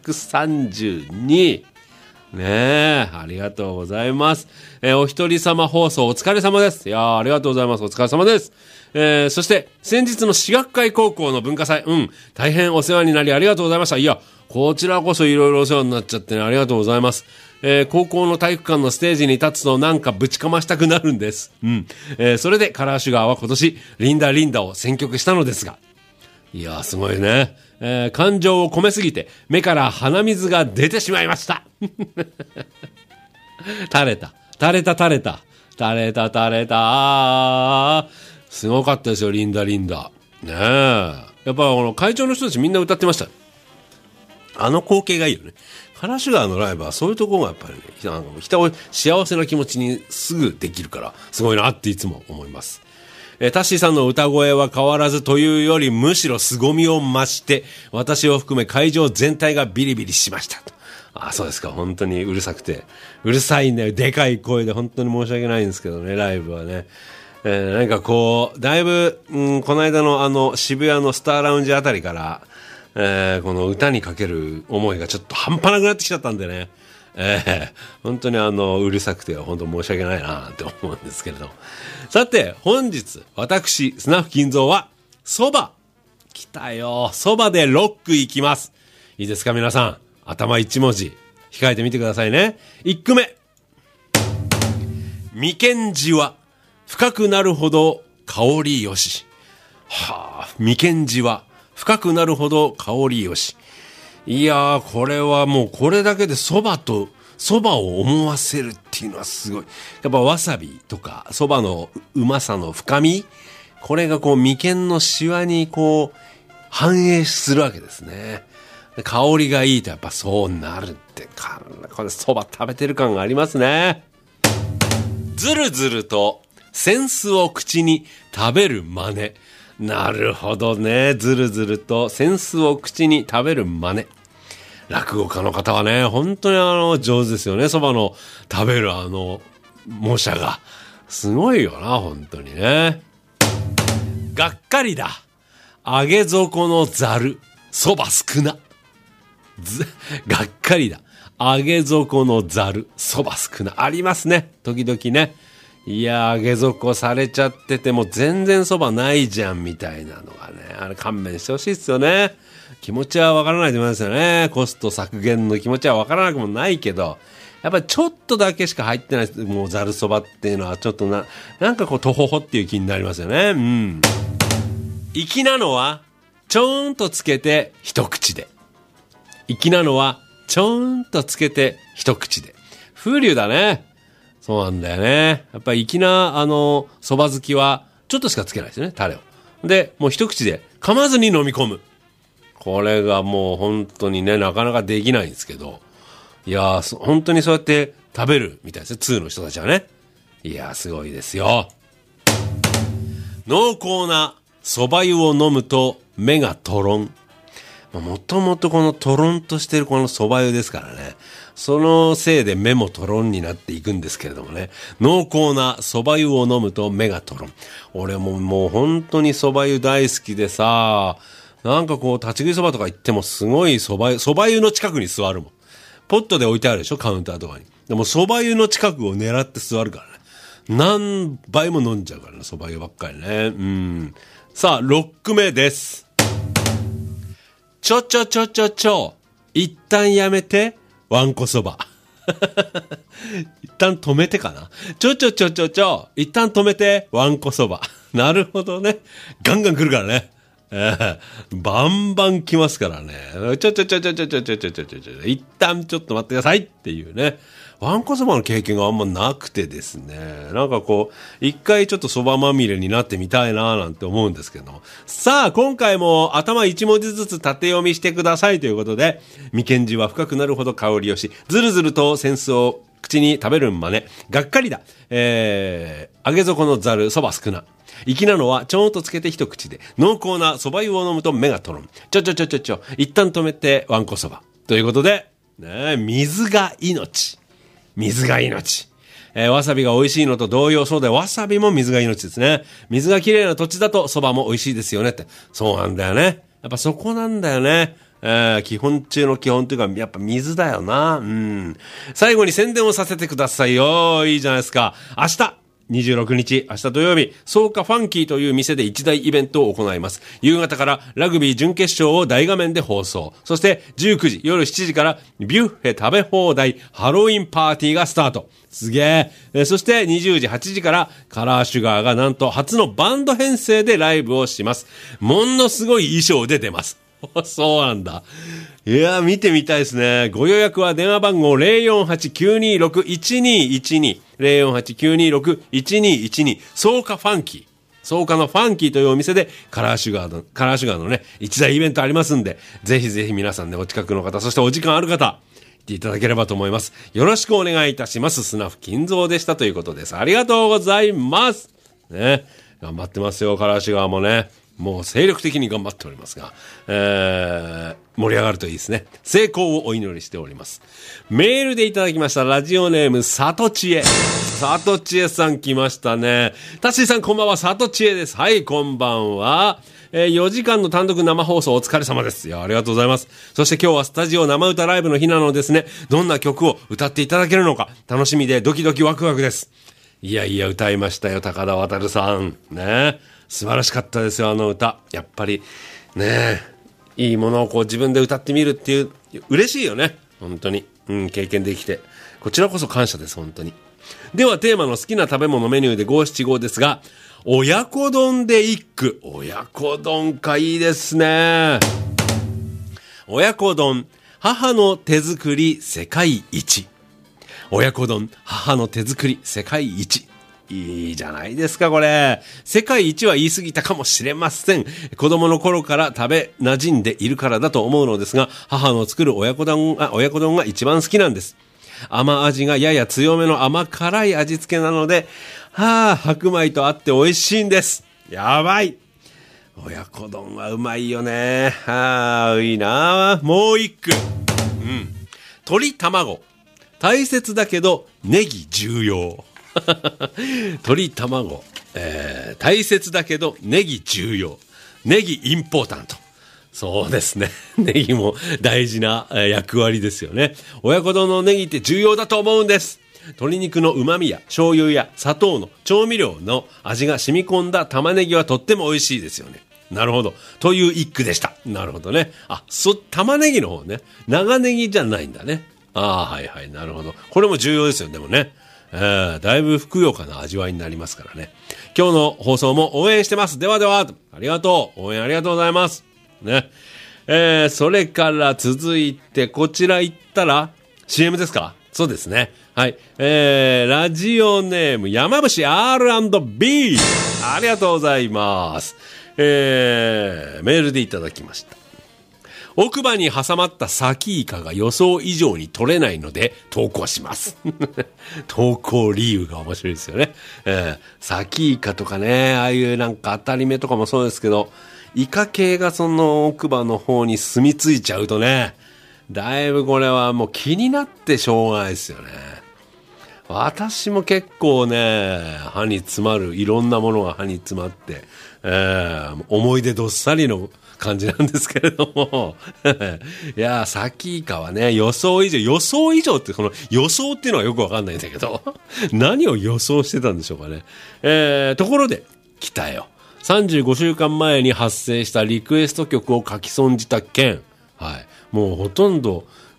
232ねえ、ありがとうございます。お一人様放送お疲れ様です。いやありがとうございます。お疲れ様です。そして先日の私学会高校の文化祭、大変お世話になりありがとうございました。いやこちらこそいろいろお世話になっちゃってね、ありがとうございます。高校の体育館のステージに立つとなんかぶちかましたくなるんです。それでカラーシュガーは今年リンダリンダを選曲したのですが、いやすごいね。感情を込めすぎて目から鼻水が出てしまいました。垂れた。すごかったですよ、リンダリンダ。ねえ。やっぱ会長の人たちみんな歌ってました。あの光景がいいよね。カラーシュガーのライブはそういうところがやっぱりね、人を幸せな気持ちにすぐできるから、すごいなっていつも思います。タッシーさんの歌声は変わらずというよりむしろ凄みを増して、私を含め会場全体がビリビリしました。あ、そうですか。本当にうるさくて。うるさいね。でかい声で本当に申し訳ないんですけどね、ライブはね。なんかこう、だいぶ、この間の渋谷のスターラウンジあたりから、この歌にかける思いがちょっと半端なくなってきちゃったんでね。本当にうるさくて本当申し訳ないなって思うんですけれど。さて、本日、私、スナフ金蔵は、蕎麦。来たよ。蕎麦でロックいきます。いいですか皆さん。頭一文字、控えてみてくださいね。1句目。眉間じわ、深くなるほど香りよし。はあ、眉間じわ、深くなるほど香りよし。いやー、これはもうこれだけで蕎麦を思わせるっていうのはすごい。やっぱわさびとか蕎麦のうまさの深み、これがこう眉間のシワにこう反映するわけですね。香りがいいとやっぱそうなるってか、これ蕎麦食べてる感がありますね。ずるずると扇子を口に食べる真似。なるほどね。ずるずると扇子を口に食べる真似。落語家の方はね、本当に上手ですよね。蕎麦の食べる模写が。すごいよな、本当にね。がっかりだ。揚げ底のざる、蕎麦少な。がっかりだ。揚げ底のざる、蕎麦少な。ありますね。時々ね。いや、揚げ底されちゃってても全然蕎麦ないじゃんみたいなのがね。あれ勘弁してほしいですよね。気持ちはわからないと思いますよね。コスト削減の気持ちはわからなくもないけど、やっぱりちょっとだけしか入ってない、もうざるそばっていうのはちょっとなんかこう、とほほっていう気になりますよね。粋なのは、ちょーんとつけて一口で。粋なのは、ちょーんとつけて一口で。風流だね。そうなんだよね。やっぱり粋な、蕎麦好きは、ちょっとしかつけないですよね、タレを。で、もう一口で噛まずに飲み込む。これがもう本当にね、なかなかできないんですけど。いやー、本当にそうやって食べるみたいですよ、通の人たちはね。いやー、すごいですよ。濃厚な蕎麦湯を飲むと目がトロン。もともとこのトロンとしてるこの蕎麦湯ですからね。そのせいで目もトロンになっていくんですけれどもね。濃厚な蕎麦湯を飲むと目がトロン。俺もう本当に蕎麦湯大好きでさ、なんかこう立ち食いそばとか行ってもすごい蕎麦湯の近くに座るもん。ポットで置いてあるでしょ、カウンターとかに。でも蕎麦湯の近くを狙って座るからね。何杯も飲んじゃうからね、蕎麦湯ばっかりね。さあ、6句目です。ちょ、一旦やめて、わんこそば。一旦止めてかな。ちょ、一旦止めて、わんこそば。なるほどね。ガンガン来るからね。 バンバン来ますからね。一旦ちょっと待ってくださいっていうね。わんこそばの経験があんまなくてですね。なんかこう、一回ちょっとそばまみれになってみたいななんて思うんですけど。さあ、今回も頭一文字ずつ縦読みしてくださいということで、眉間地は深くなるほど香りをし、ずるずると扇子を口に食べるんまね。がっかりだ。揚げ底のざる、そば少な。粋なのは、ちょんとつけて一口で、濃厚な蕎麦湯を飲むと目がとろん。一旦止めて、わんこそば。ということで、ね、水が命。水が命。わさびが美味しいのと同様、そうで、わさびも水が命ですね。水がきれいな土地だと、蕎麦も美味しいですよねって。そうなんだよね。やっぱそこなんだよね。基本中の基本というか、やっぱ水だよな。最後に宣伝をさせてくださいよ。いいじゃないですか。明日26日、明日土曜日、草加ファンキーという店で一大イベントを行います。夕方からラグビー準決勝を大画面で放送。そして19時、夜7時からビュッフェ食べ放題ハロウィンパーティーがスタート。すげえ。そして20時、8時からカラーシュガーがなんと初のバンド編成でライブをします。ものすごい衣装で出ます。そうなんだ。いや、見てみたいですね。ご予約は電話番号 048-926-1212 048-926-1212 草加ファンキー。草加のファンキーというお店でカラーシュガーのね、一大イベントありますんで、ぜひぜひ皆さんね、お近くの方、そしてお時間ある方、来ていただければと思います。よろしくお願いいたします。スナフ金蔵でしたということです。ありがとうございます。ね。頑張ってますよ、カラーシュガーもね。もう精力的に頑張っておりますが、盛り上がるといいですね。成功をお祈りしております。メールでいただきました。ラジオネーム、さとちえ。さとちえさん来ましたね。たっしーさんこんばんは、さとちえです。はい、こんばんは。4時間の単独生放送お疲れ様です。いや、ありがとうございます。そして今日はスタジオ生歌ライブの日なのですね。どんな曲を歌っていただけるのか、楽しみでドキドキワクワクです。いやいや、歌いましたよ、高田渡さん。ね。素晴らしかったですよ、あの歌。やっぱり、ねいいものをこう自分で歌ってみるっていう、嬉しいよね。本当に。経験できて。こちらこそ感謝です、本当に。では、テーマの好きな食べ物メニューで五七五ですが、親子丼で一句。親子丼か、いいですね。親子丼、母の手作り世界一。親子丼、母の手作り世界一。いいじゃないですか、これ。世界一は言い過ぎたかもしれません。子供の頃から食べ馴染んでいるからだと思うのですが、母の作る親子丼が一番好きなんです。甘味がやや強めの甘辛い味付けなので、白米とあって美味しいんです。やばい。親子丼はうまいよね。いいな。もう一句。鶏卵。大切だけど、ネギ重要。鶏卵、大切だけどネギ重要。ネギインポータント。そうですね。ネギも大事な役割ですよね。親子丼のネギって重要だと思うんです。鶏肉の旨味や醤油や砂糖の調味料の味が染み込んだ玉ねぎはとっても美味しいですよね。なるほど。という一句でした。なるほどね。玉ねぎの方ね。長ネギじゃないんだね。はいはい。なるほど。これも重要ですよ。でもね。だいぶふくよかな味わいになりますからね。今日の放送も応援してます。ではでは、ありがとう。応援ありがとうございます。ね。それから続いて、こちら行ったら、CM ですか？そうですね。はい。ラジオネーム、山伏 R&B。ありがとうございます。メールでいただきました。奥歯に挟まったサキイカが予想以上に取れないので投稿します。投稿理由が面白いですよね。サキイカとかね、ああいうなんか当たり目とかもそうですけど、イカ系がその奥歯の方に住み着いちゃうとね、だいぶこれはもう気になってしょうがないですよね。私も結構ね、歯に詰まる、いろんなものが歯に詰まって、思い出どっさりの感じなんですけれどもいやサキイカはね、予想以上ってこの予想っていうのはよくわかんないんだけど何を予想してたんでしょうかね。ところで来たよ。35週間前に発生したリクエスト曲を書き損じた件。はい。もうほとんど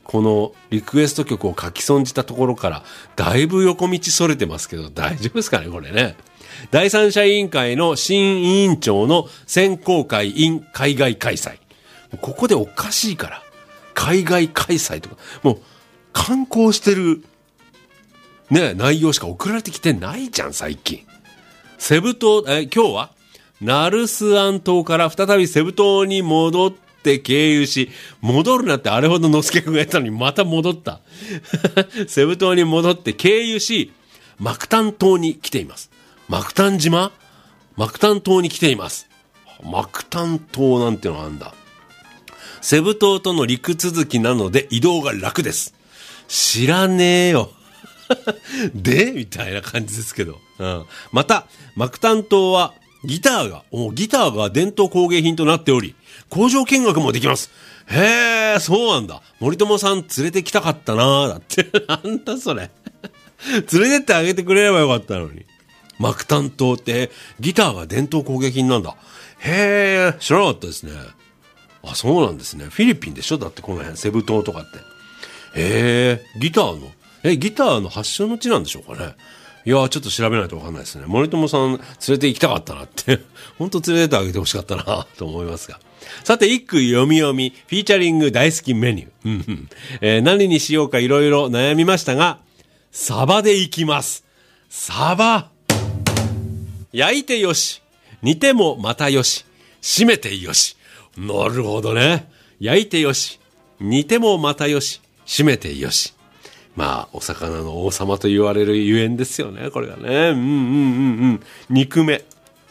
このリクエスト曲を書き損じたところからだいぶ横道それてますけど、大丈夫ですかねこれね。第三者委員会の新委員長の選考会 in 海外開催。ここでおかしいから。海外開催とか、もう観光してるね、内容しか送られてきてないじゃん、最近。セブ島、今日はナルスアン島から再びセブ島に戻って経由し、戻るなってあれほどのすけくんが言ったのにまた戻った。セブ島に戻って経由し、マクタン島に来ています。マクタン島？マクタン島に来ています。マクタン島なんてのがあるんだ。セブ島との陸続きなので移動が楽です。知らねえよ。でみたいな感じですけど。うん。また、マクタン島はギターが伝統工芸品となっており、工場見学もできます。へえ、そうなんだ。森友さん連れてきたかったなーだって。なんだそれ。連れてってあげてくれればよかったのに。マクタン島ってギターが伝統工芸品なんだ。へえ、知らなかったですね。あ、そうなんですね。フィリピンでしょだってこの辺、セブ島とかって。へえ、ギターの発祥の地なんでしょうかね。いやー、ちょっと調べないとわかんないですね。森友さん連れて行きたかったなって。本当連れてってあげてほしかったなと思いますが。さて、一句読み読み、フィーチャリング大好きメニュー。何にしようかいろいろ悩みましたが、サバでいきます。サバ。焼いてよし。煮てもまたよし。締めてよし。なるほどね。焼いてよし。煮てもまたよし。締めてよし。まあ、お魚の王様と言われるゆえんですよね、これがね。肉目。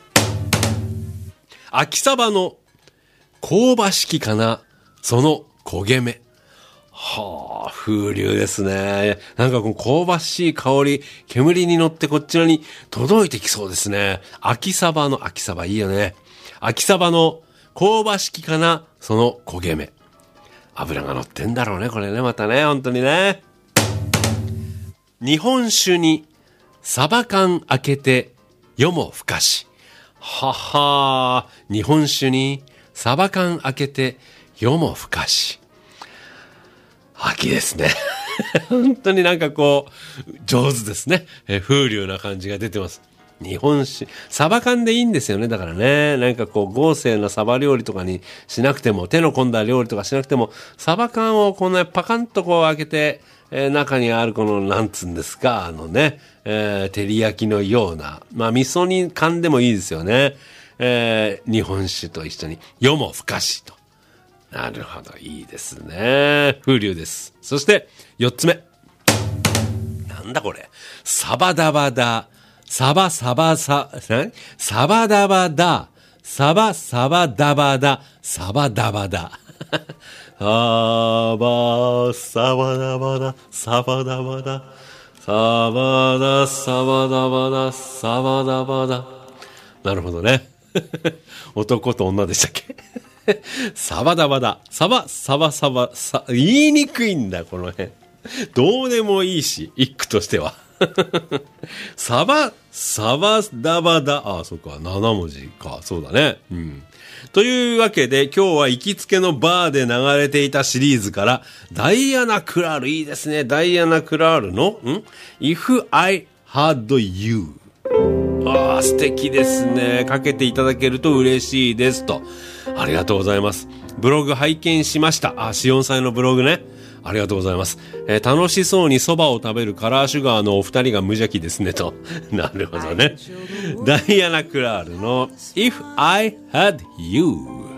秋サバの香ばしきかな、その焦げ目。はあ、風流ですね。なんかこの香ばしい香り、煙に乗ってこちらに届いてきそうですね。秋サバいいよね。秋サバの香ばしきかな、その焦げ目。油が乗ってんだろうね、これね、またね、本当にね。日本酒にサバ缶開けて夜も更かし。ははー。日本酒にサバ缶開けて夜も更かし。秋ですね。本当になんかこう、上手ですね。風流な感じが出てます。日本酒、サバ缶でいいんですよね。だからね、なんかこう豪勢なサバ料理とかにしなくても、手の込んだ料理とかしなくても、サバ缶をこのパカンとこう開けて、中にあるこのなんつうんですか、照り焼きのような、まあ味噌煮缶でもいいですよね。日本酒と一緒に夜も更かしと。なるほど、いいですね。風流です。そして4つ目。なんだこれ。サバダバダ。サバダバダ、サバダバダ、サバダバダ。サバダバダ、サバダバダ、サバダバダ、サバダバダ、サバダバダ。なるほどね。男と女でしたっけ？サバダバダ、サバ、言いにくいんだ、この辺。どうでもいいし、一句としては。サバダバダ。ああ、そっか。7文字か。そうだね。うん。というわけで、今日は行きつけのバーで流れていたシリーズから、ダイアナ・クラール。いいですね。ダイアナ・クラールの、If I Had You。ああ、素敵ですね。かけていただけると嬉しいですと。ありがとうございます。ブログ拝見しました。あ、しおんさんのブログね。ありがとうございます。楽しそうに蕎麦を食べるカラーシュガーのお二人が無邪気ですねと。なるほどね。ダイアナ・クラールの If I Had You。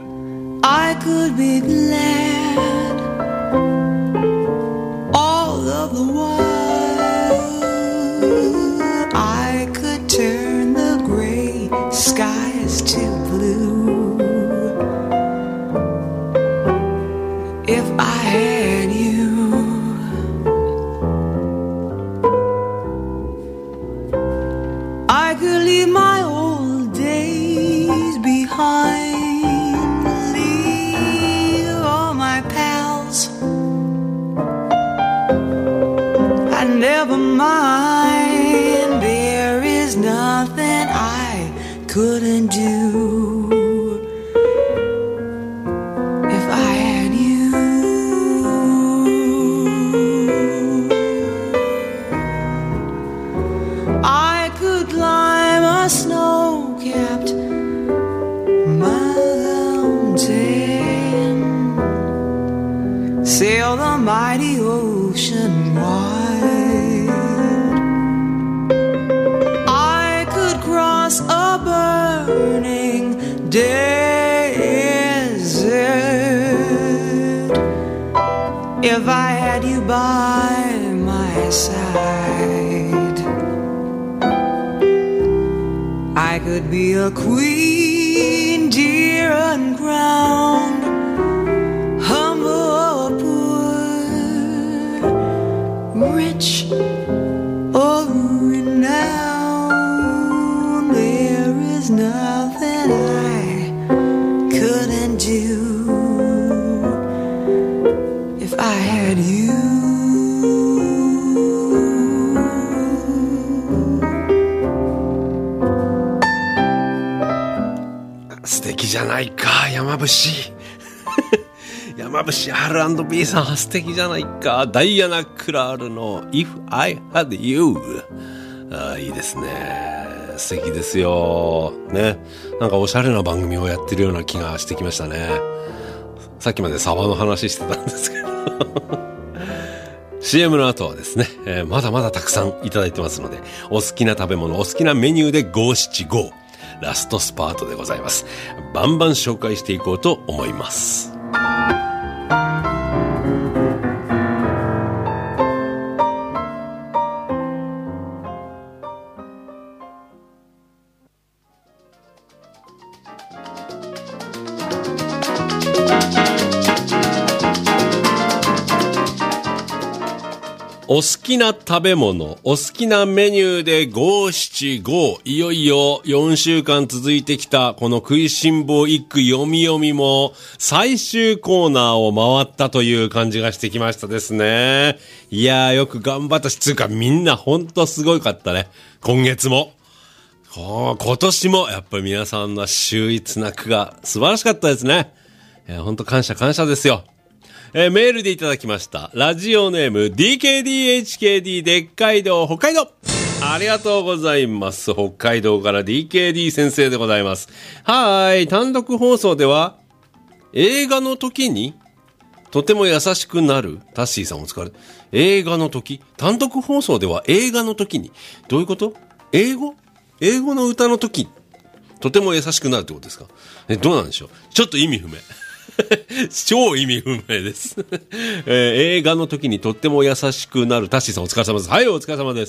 I could be glad all of the while. I could turn the gray skies to blue if I had you. I could leave my old days behind, leave all my pals, and never mind, there is nothing I couldn't do if I had you. if I had you by my side. I could be a queen, dear uncrowned, humble or poor, rich or renowned. There is nothing I couldn't do if I had you. 素敵じゃないか、山伏山伏 R&B さん素敵じゃないか。ダイアナ・クラールの If I Had You。 いいですね、素敵ですよね。なんかおしゃれな番組をやってるような気がしてきましたね。さっきまでサバの話してたんですけどCM の後はですね、まだまだたくさんいただいてますので、お好きな食べ物、お好きなメニューで五七五ラストスパートでございます。バンバン紹介していこうと思います。お好きな食べ物、お好きなメニューで五七五。いよいよ4週間続いてきたこの食いしん坊一句読み読みも最終コーナーを回ったという感じがしてきましたですね。いやー、よく頑張ったし、つうかみんなほんとすごかったね。今月も。今年もやっぱり皆さんの秀逸な句が素晴らしかったですね。ほんと感謝ですよ。メールでいただきました。ラジオネーム DKDHKD でっかい道北海道。ありがとうございます。北海道から DKD 先生でございます。はい。単独放送では映画の時にとても優しくなる。タッシーさんお疲れ。映画の時、単独放送では映画の時に、どういうこと？英語の歌の時とても優しくなるってことですか？どうなんでしょう。ちょっと意味不明。超意味不明です、映画の時にとっても優しくなる。タッシーさんお疲れ様です。はい、お疲れ様です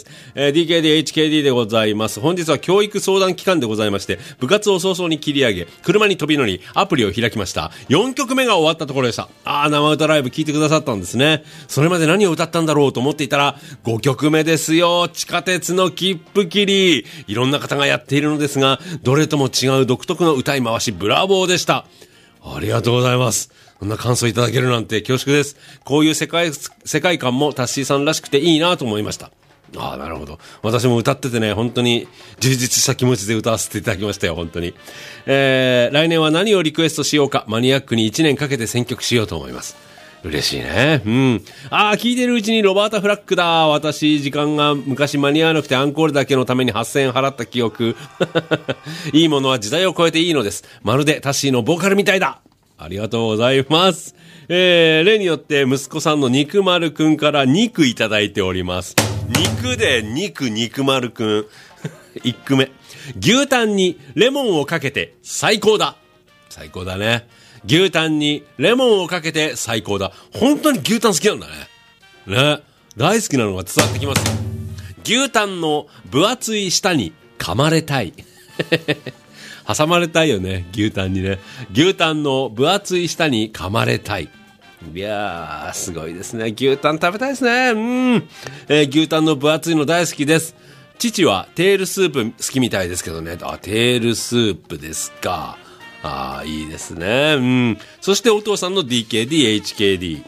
。DKDHKD でございます。本日は教育相談期間でございまして、部活を早々に切り上げ、車に飛び乗りアプリを開きました。4曲目が終わったところでした。生歌ライブ聞いてくださったんですね。それまで何を歌ったんだろうと思っていたら5曲目ですよ。地下鉄の切符切り。いろんな方がやっているのですが、どれとも違う独特の歌い回し、ブラボーでした。ありがとうございます。こんな感想いただけるなんて恐縮です。こういう世界観もタッシーさんらしくていいなと思いました。なるほど。私も歌っててね、本当に充実した気持ちで歌わせていただきましたよ、本当に。来年は何をリクエストしようか、マニアックに1年かけて選曲しようと思います。嬉しいね。聞いてるうちにロバータ・フラッグだ。私、時間が昔間に合わなくてアンコールだけのために8000円払った記憶。いいものは時代を超えていいのです。まるでタッシーのボーカルみたいだ。ありがとうございます。例によって息子さんの肉丸くんから肉いただいております。肉で肉丸くん。1句目。牛タンにレモンをかけて最高だ。最高だね。牛タンにレモンをかけて最高だ。本当に牛タン好きなんだね。ね。大好きなのが伝わってきますよ。牛タンの分厚い舌に噛まれたい。挟まれたいよね、牛タンにね。牛タンの分厚い舌に噛まれたい。いやー、すごいですね。牛タン食べたいですね。牛タンの分厚いの大好きです。父はテールスープ好きみたいですけどね。テールスープですか。いいですね。そしてお父さんの DKDHKD。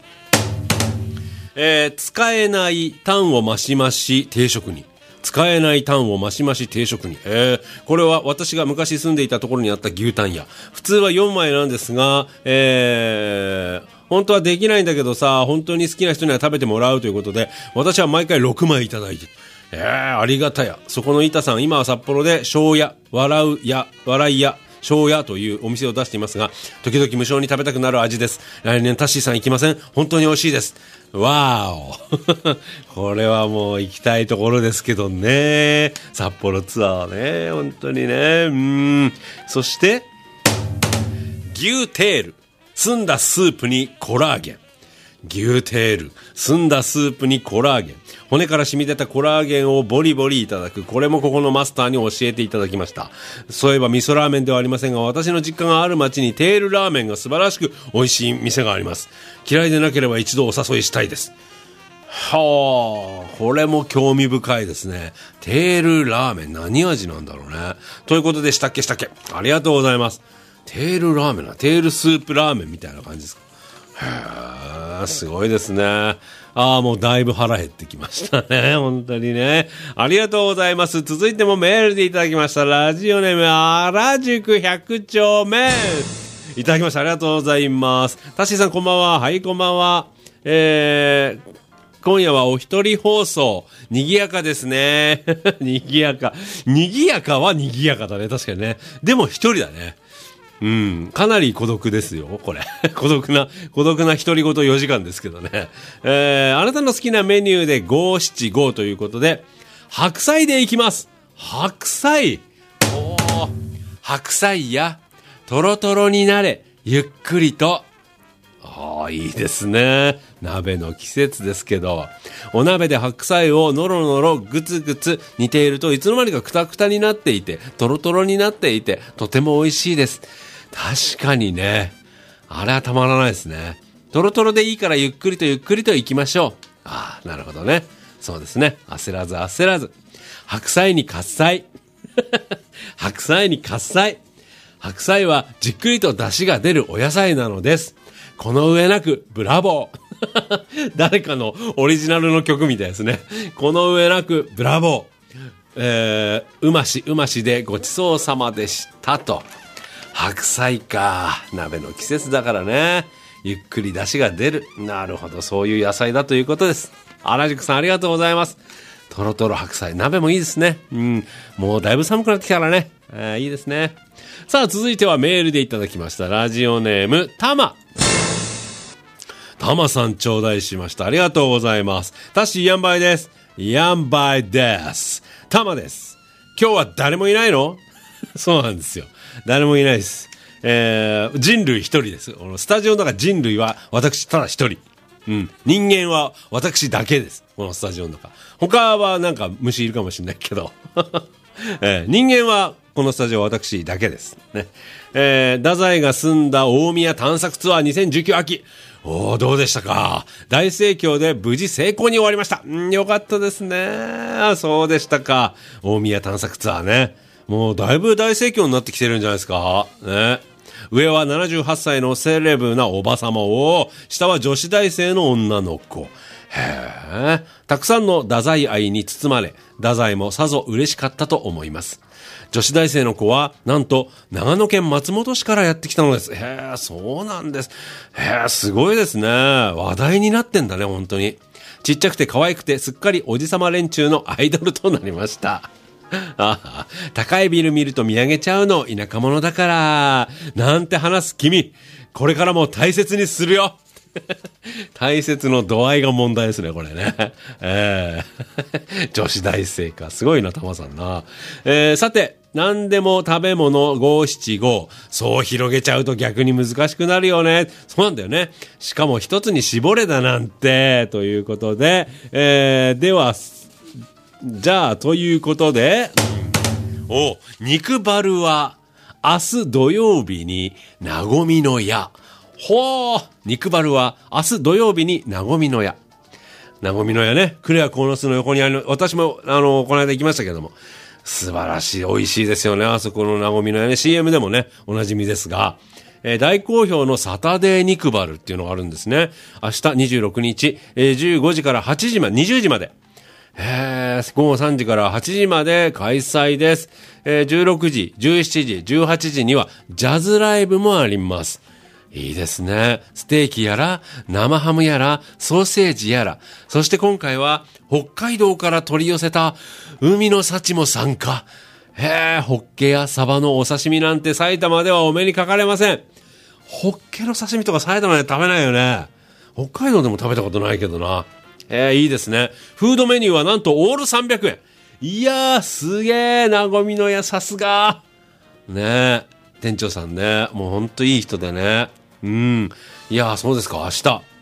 使えないタンをマシマシ定食に。使えないタンをマシマシ定食に。これは私が昔住んでいたところにあった牛タン屋。普通は4枚なんですが、本当はできないんだけどさ、本当に好きな人には食べてもらうということで、私は毎回6枚いただいて。ありがたや。そこの板さん、今は札幌で、笑屋、笑い屋、庄屋というお店を出していますが、時々無償に食べたくなる味です。来年タッシーさん行きません？本当に美味しいです。わーおこれはもう行きたいところですけどね。札幌ツアーね、本当にね。そして牛テール、澄んだスープにコラーゲン。 牛テール、澄んだスープにコラーゲン、骨から染み出たコラーゲンをボリボリいただく。これもここのマスターに教えていただきました。そういえば味噌ラーメンではありませんが、私の実家がある町にテールラーメンが素晴らしく美味しい店があります。嫌いでなければ一度お誘いしたいです。はあ、これも興味深いですね。テールラーメン、何味なんだろうね。ということで、したっけありがとうございます。テールラーメンな、テールスープラーメンみたいな感じですか。へえ、すごいですね。もうだいぶ腹減ってきましたね。本当にね。ありがとうございます。続いてもメールでいただきました。ラジオネーム、原宿100丁目。いただきました。ありがとうございます。タッシーさんこんばんは。はい、こんばんは。今夜はお一人放送。賑やかですね。賑やか。賑やかは賑やかだね。確かにね。でも一人だね。うん。かなり孤独ですよ、これ。孤独な独り言4時間ですけどね。あなたの好きなメニューで575ということで、白菜でいきます。白菜。白菜や、トロトロになれ、ゆっくりと。いいですね。鍋の季節ですけど、お鍋で白菜をノロノログツグツ煮ているといつの間にかクタクタになっていて、トロトロになっていて、とても美味しいです。確かにね、あれはたまらないですね。トロトロでいいからゆっくりと行きましょう。なるほどね。そうですね。焦らず。白菜に喝采。白菜に喝采。白菜はじっくりと出汁が出るお野菜なのです。この上なくブラボー。誰かのオリジナルの曲みたいですね。この上なくブラボー。うましでごちそうさまでしたと。白菜か。鍋の季節だからね。ゆっくり出汁が出る。なるほど。そういう野菜だということです。原宿さんありがとうございます。トロトロ白菜。鍋もいいですね。もうだいぶ寒くなってきたからね。いいですね。さあ続いてはメールでいただきました。ラジオネーム、たまさん頂戴しました。ありがとうございます。タッシーヤンバイです。ヤンバイです。たまです。今日は誰もいないの？そうなんですよ。誰もいないです。人類一人です。スタジオの中人類は私ただ一人。人間は私だけです。このスタジオの中。他はなんか虫いるかもしれないけど。人間はこのスタジオは私だけです。ね。太宰が住んだ大宮探索ツアー2019秋。どうでしたか？大盛況で無事成功に終わりました。よかったですね。そうでしたか。大宮探索ツアーね。もうだいぶ大盛況になってきてるんじゃないですか。ね。上は78歳のセレブなおばさまを、下は女子大生の女の子。たくさんの太宰愛に包まれ、太宰もさぞ嬉しかったと思います。女子大生の子は、なんと、長野県松本市からやってきたのです。そうなんです。すごいですね。話題になってんだね、本当に。ちっちゃくて可愛くて、すっかりおじさま連中のアイドルとなりました。高いビル見ると見上げちゃうの、田舎者だから。なんて話す君、これからも大切にするよ。大切の度合いが問題ですね、これね。女子大生か。すごいな、たまさんな。さて、何でも食べ物575。そう広げちゃうと逆に難しくなるよね。そうなんだよね。しかも一つに絞れだなんて。ということで、では、じゃあ、ということで、肉バルは明日土曜日になごみの屋。肉バルは明日土曜日になごみの屋。なごみの屋ね。クレアコーノスの横にある、私も、この間行きましたけども、素晴らしい、美味しいですよね。あそこのなごみの屋ね。CM でもね、おなじみですが、大好評のサタデー肉バルっていうのがあるんですね。明日26日、15時から8時まで、20時まで。午後3時から8時まで開催です。16時、17時、18時にはジャズライブもあります。いいですね。ステーキやら、生ハムやら、ソーセージやら、そして今回は北海道から取り寄せた海の幸も参加。ホッケやサバのお刺身なんて埼玉ではお目にかかれません。ホッケの刺身とか埼玉で食べないよね。北海道でも食べたことないけどな。いいですね。フードメニューはなんとオール300円。いやー、すげー、なごみの屋さすが。ね店長さんね、もうほんといい人でね。いやー、そうですか、明日。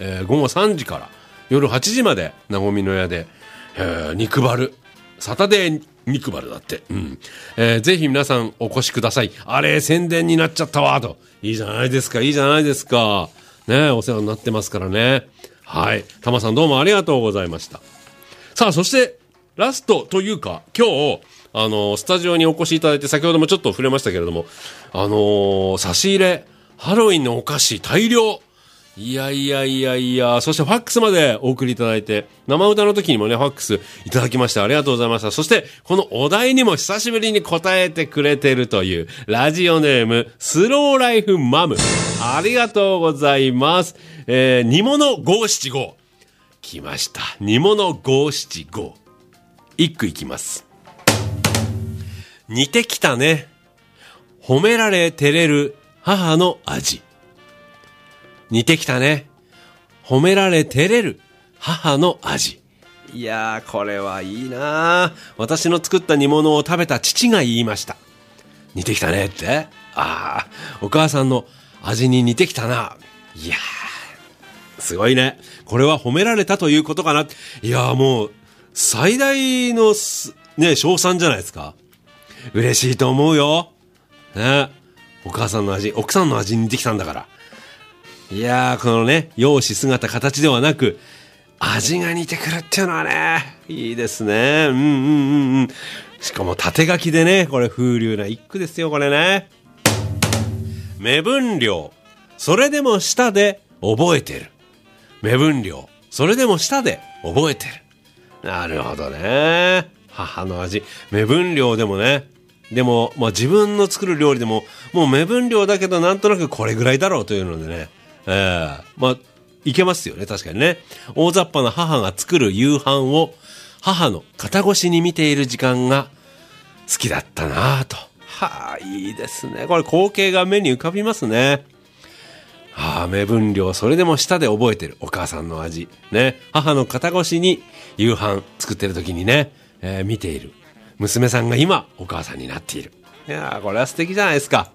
午後3時から夜8時まで、なごみの屋で、肉バル、サタデー肉バルだって。ぜひ皆さんお越しください。あれ、宣伝になっちゃったわ、と。いいじゃないですか、いいじゃないですか。ね、お世話になってますからね。はい。たまさんどうもありがとうございました。さあ、そして、ラストというか、今日、スタジオにお越しいただいて、先ほどもちょっと触れましたけれども、差し入れ、ハロウィンのお菓子大量。いや、そしてファックスまでお送りいただいて、生歌の時にもね、ファックスいただきましてありがとうございました。そして、このお題にも久しぶりに答えてくれてるという、ラジオネーム、スローライフマム。ありがとうございます。煮物五七五。来ました。煮物五七五。一句いきます。似てきたね。褒められ照れる母の味。似てきたね。褒められ照れる母の味。いやー、これはいいなー。私の作った煮物を食べた父が言いました。似てきたねって。お母さんの味に似てきたな。いやー、すごいね。これは褒められたということかな。いやー、もう最大のね、称賛じゃないですか。嬉しいと思うよ。ね。お母さんの味、奥さんの味に似てきたんだから。いやー、このね、容姿姿形ではなく、味が似てくるっていうのはね、いいですね。しかも縦書きでね、これ風流な一句ですよ、これね。目分量、それでも舌で覚えてる。目分量、それでも舌で覚えてる。なるほどね。母の味、目分量でもね。でも、まあ自分の作る料理でも、もう目分量だけどなんとなくこれぐらいだろうというのでね。まあ、いけますよね、確かにね。大雑把な母が作る夕飯を母の肩越しに見ている時間が好きだったなぁと。はぁ、いいですね。これ光景が目に浮かびますね。目分量、それでも舌で覚えてるお母さんの味。ね。母の肩越しに夕飯作ってる時にね、見ている。娘さんが今、お母さんになっている。いやー、これは素敵じゃないですか。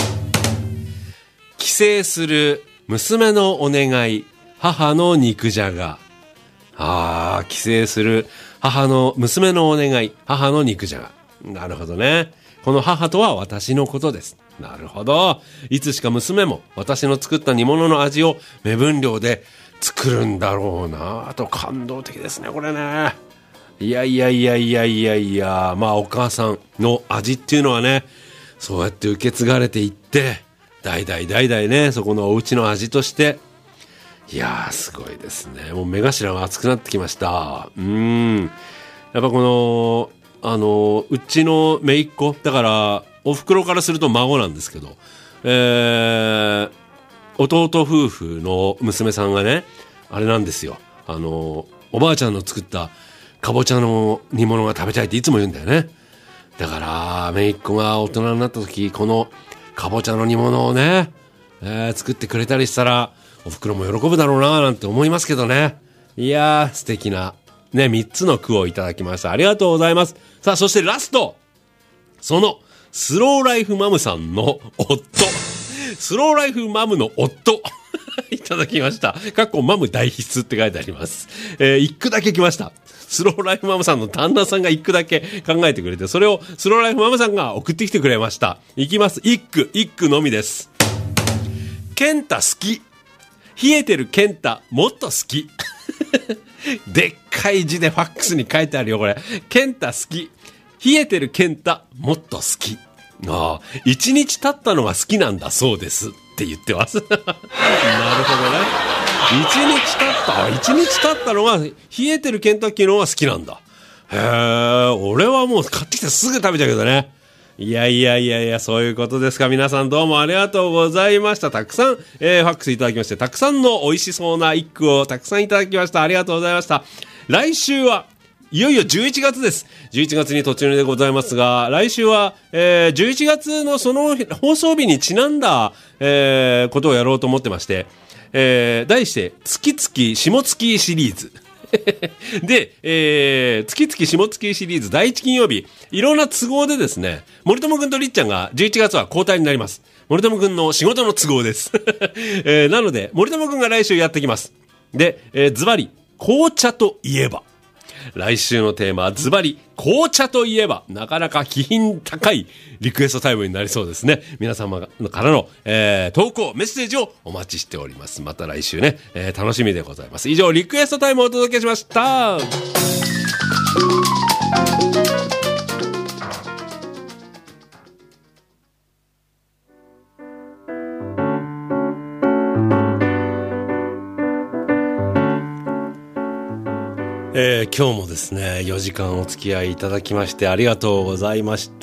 帰省する娘のお願い、母の肉じゃが。帰省する娘のお願い、母の肉じゃが。なるほどね。この母とは私のことです。なるほど。いつしか娘も私の作った煮物の味を目分量で作るんだろうなぁと。感動的ですね、これね。いや。まあお母さんの味っていうのはね、そうやって受け継がれていって、代々ね、そこのお家の味として。いやー、すごいですね。もう目頭が熱くなってきました。やっぱこの、うちの姪っ子、だから、お袋からすると孫なんですけど、弟夫婦の娘さんがね、あれなんですよ。おばあちゃんの作ったかぼちゃの煮物が食べたいっていつも言うんだよね。だから、姪っ子が大人になった時、このかぼちゃの煮物をね、作ってくれたりしたら、お袋も喜ぶだろうななんて思いますけどね。いやー、素敵な、ね、3つの句をいただきました。ありがとうございます。さあ、そしてラスト。その、スローライフマムさんの夫。スローライフマムの夫。いただきました。マム代筆って書いてあります。一句だけ来ました。スローライフマムさんの旦那さんが一句だけ考えてくれて、それをスローライフマムさんが送ってきてくれました。いきます。一句のみです。ケンタ好き。冷えてるケンタもっと好き。でっかい字でファックスに書いてあるよ、これ。ケンタ好き。冷えてるケンタもっと好き。一日経ったのが好きなんだそうですって言ってます。なるほどね。一日経ったのが冷えてるケンタッキーの方が好きなんだ。へー、俺はもう買ってきてすぐ食べちゃうけどね。いや、そういうことですか。皆さんどうもありがとうございました。たくさん、ファックスいただきまして、たくさんの美味しそうな一句をたくさんいただきました。ありがとうございました。来週はいよいよ11月です。11月に突入でございますが、来週は、11月のその放送日にちなんだ、ことをやろうと思ってまして、題して、月々下月シリーズ。で、月々下月シリーズ第1金曜日、いろんな都合でですね、森友くんとりっちゃんが11月は交代になります。森友くんの仕事の都合です。なので、森友くんが来週やってきます。 で、ズバリ、紅茶といえば。来週のテーマはズバリ、紅茶といえば、なかなか気品高いリクエストタイムになりそうですね。皆様からの、投稿、メッセージをお待ちしております。また来週ね、楽しみでございます。以上、リクエストタイムをお届けしました。今日もですね、4時間お付き合いいただきましてありがとうございました。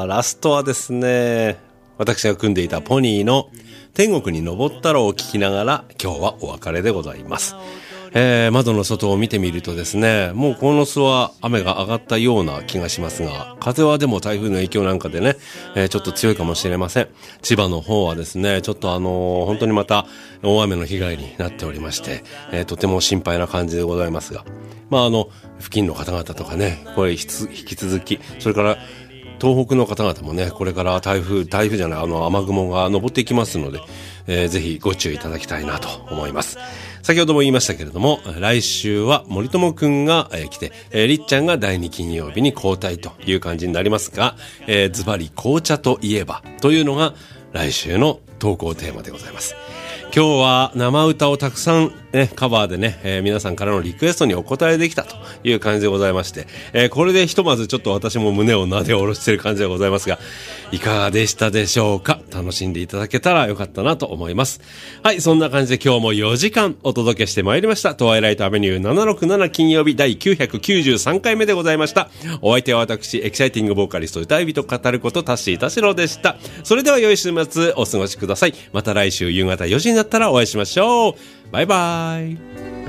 ラストはですね、私が組んでいたポニーの天国に登ったらを聞きながら今日はお別れでございます。窓の外を見てみるとですね、もうこの巣は雨が上がったような気がしますが、風はでも台風の影響なんかでね、ちょっと強いかもしれません。千葉の方はですね、ちょっと本当にまた大雨の被害になっておりまして、とても心配な感じでございますが、付近の方々とかね、これ引き続き、それから東北の方々もね、これから台風じゃない、雨雲が登っていきますので、ぜひご注意いただきたいなと思います。先ほども言いましたけれども、来週は森友くんが来て、りっちゃんが第2金曜日に交代という感じになりますが、ズバリ紅茶といえばというのが来週の投稿テーマでございます。今日は生歌をたくさん、ね、カバーでね、皆さんからのリクエストにお答えできたという感じでございまして、これでひとまずちょっと私も胸をなで下ろしている感じでございますが、いかがでしたでしょうか。楽しんでいただけたらよかったなと思います。はい、そんな感じで今日も4時間お届けしてまいりました。トワイライトアベニュー767金曜日第993回目でございました。お相手は私、エキサイティングボーカリスト歌い人語ることタッシー田代でした。それでは良い週末お過ごしください。また来週夕方4時になったらお会いしましょう。バイバイ。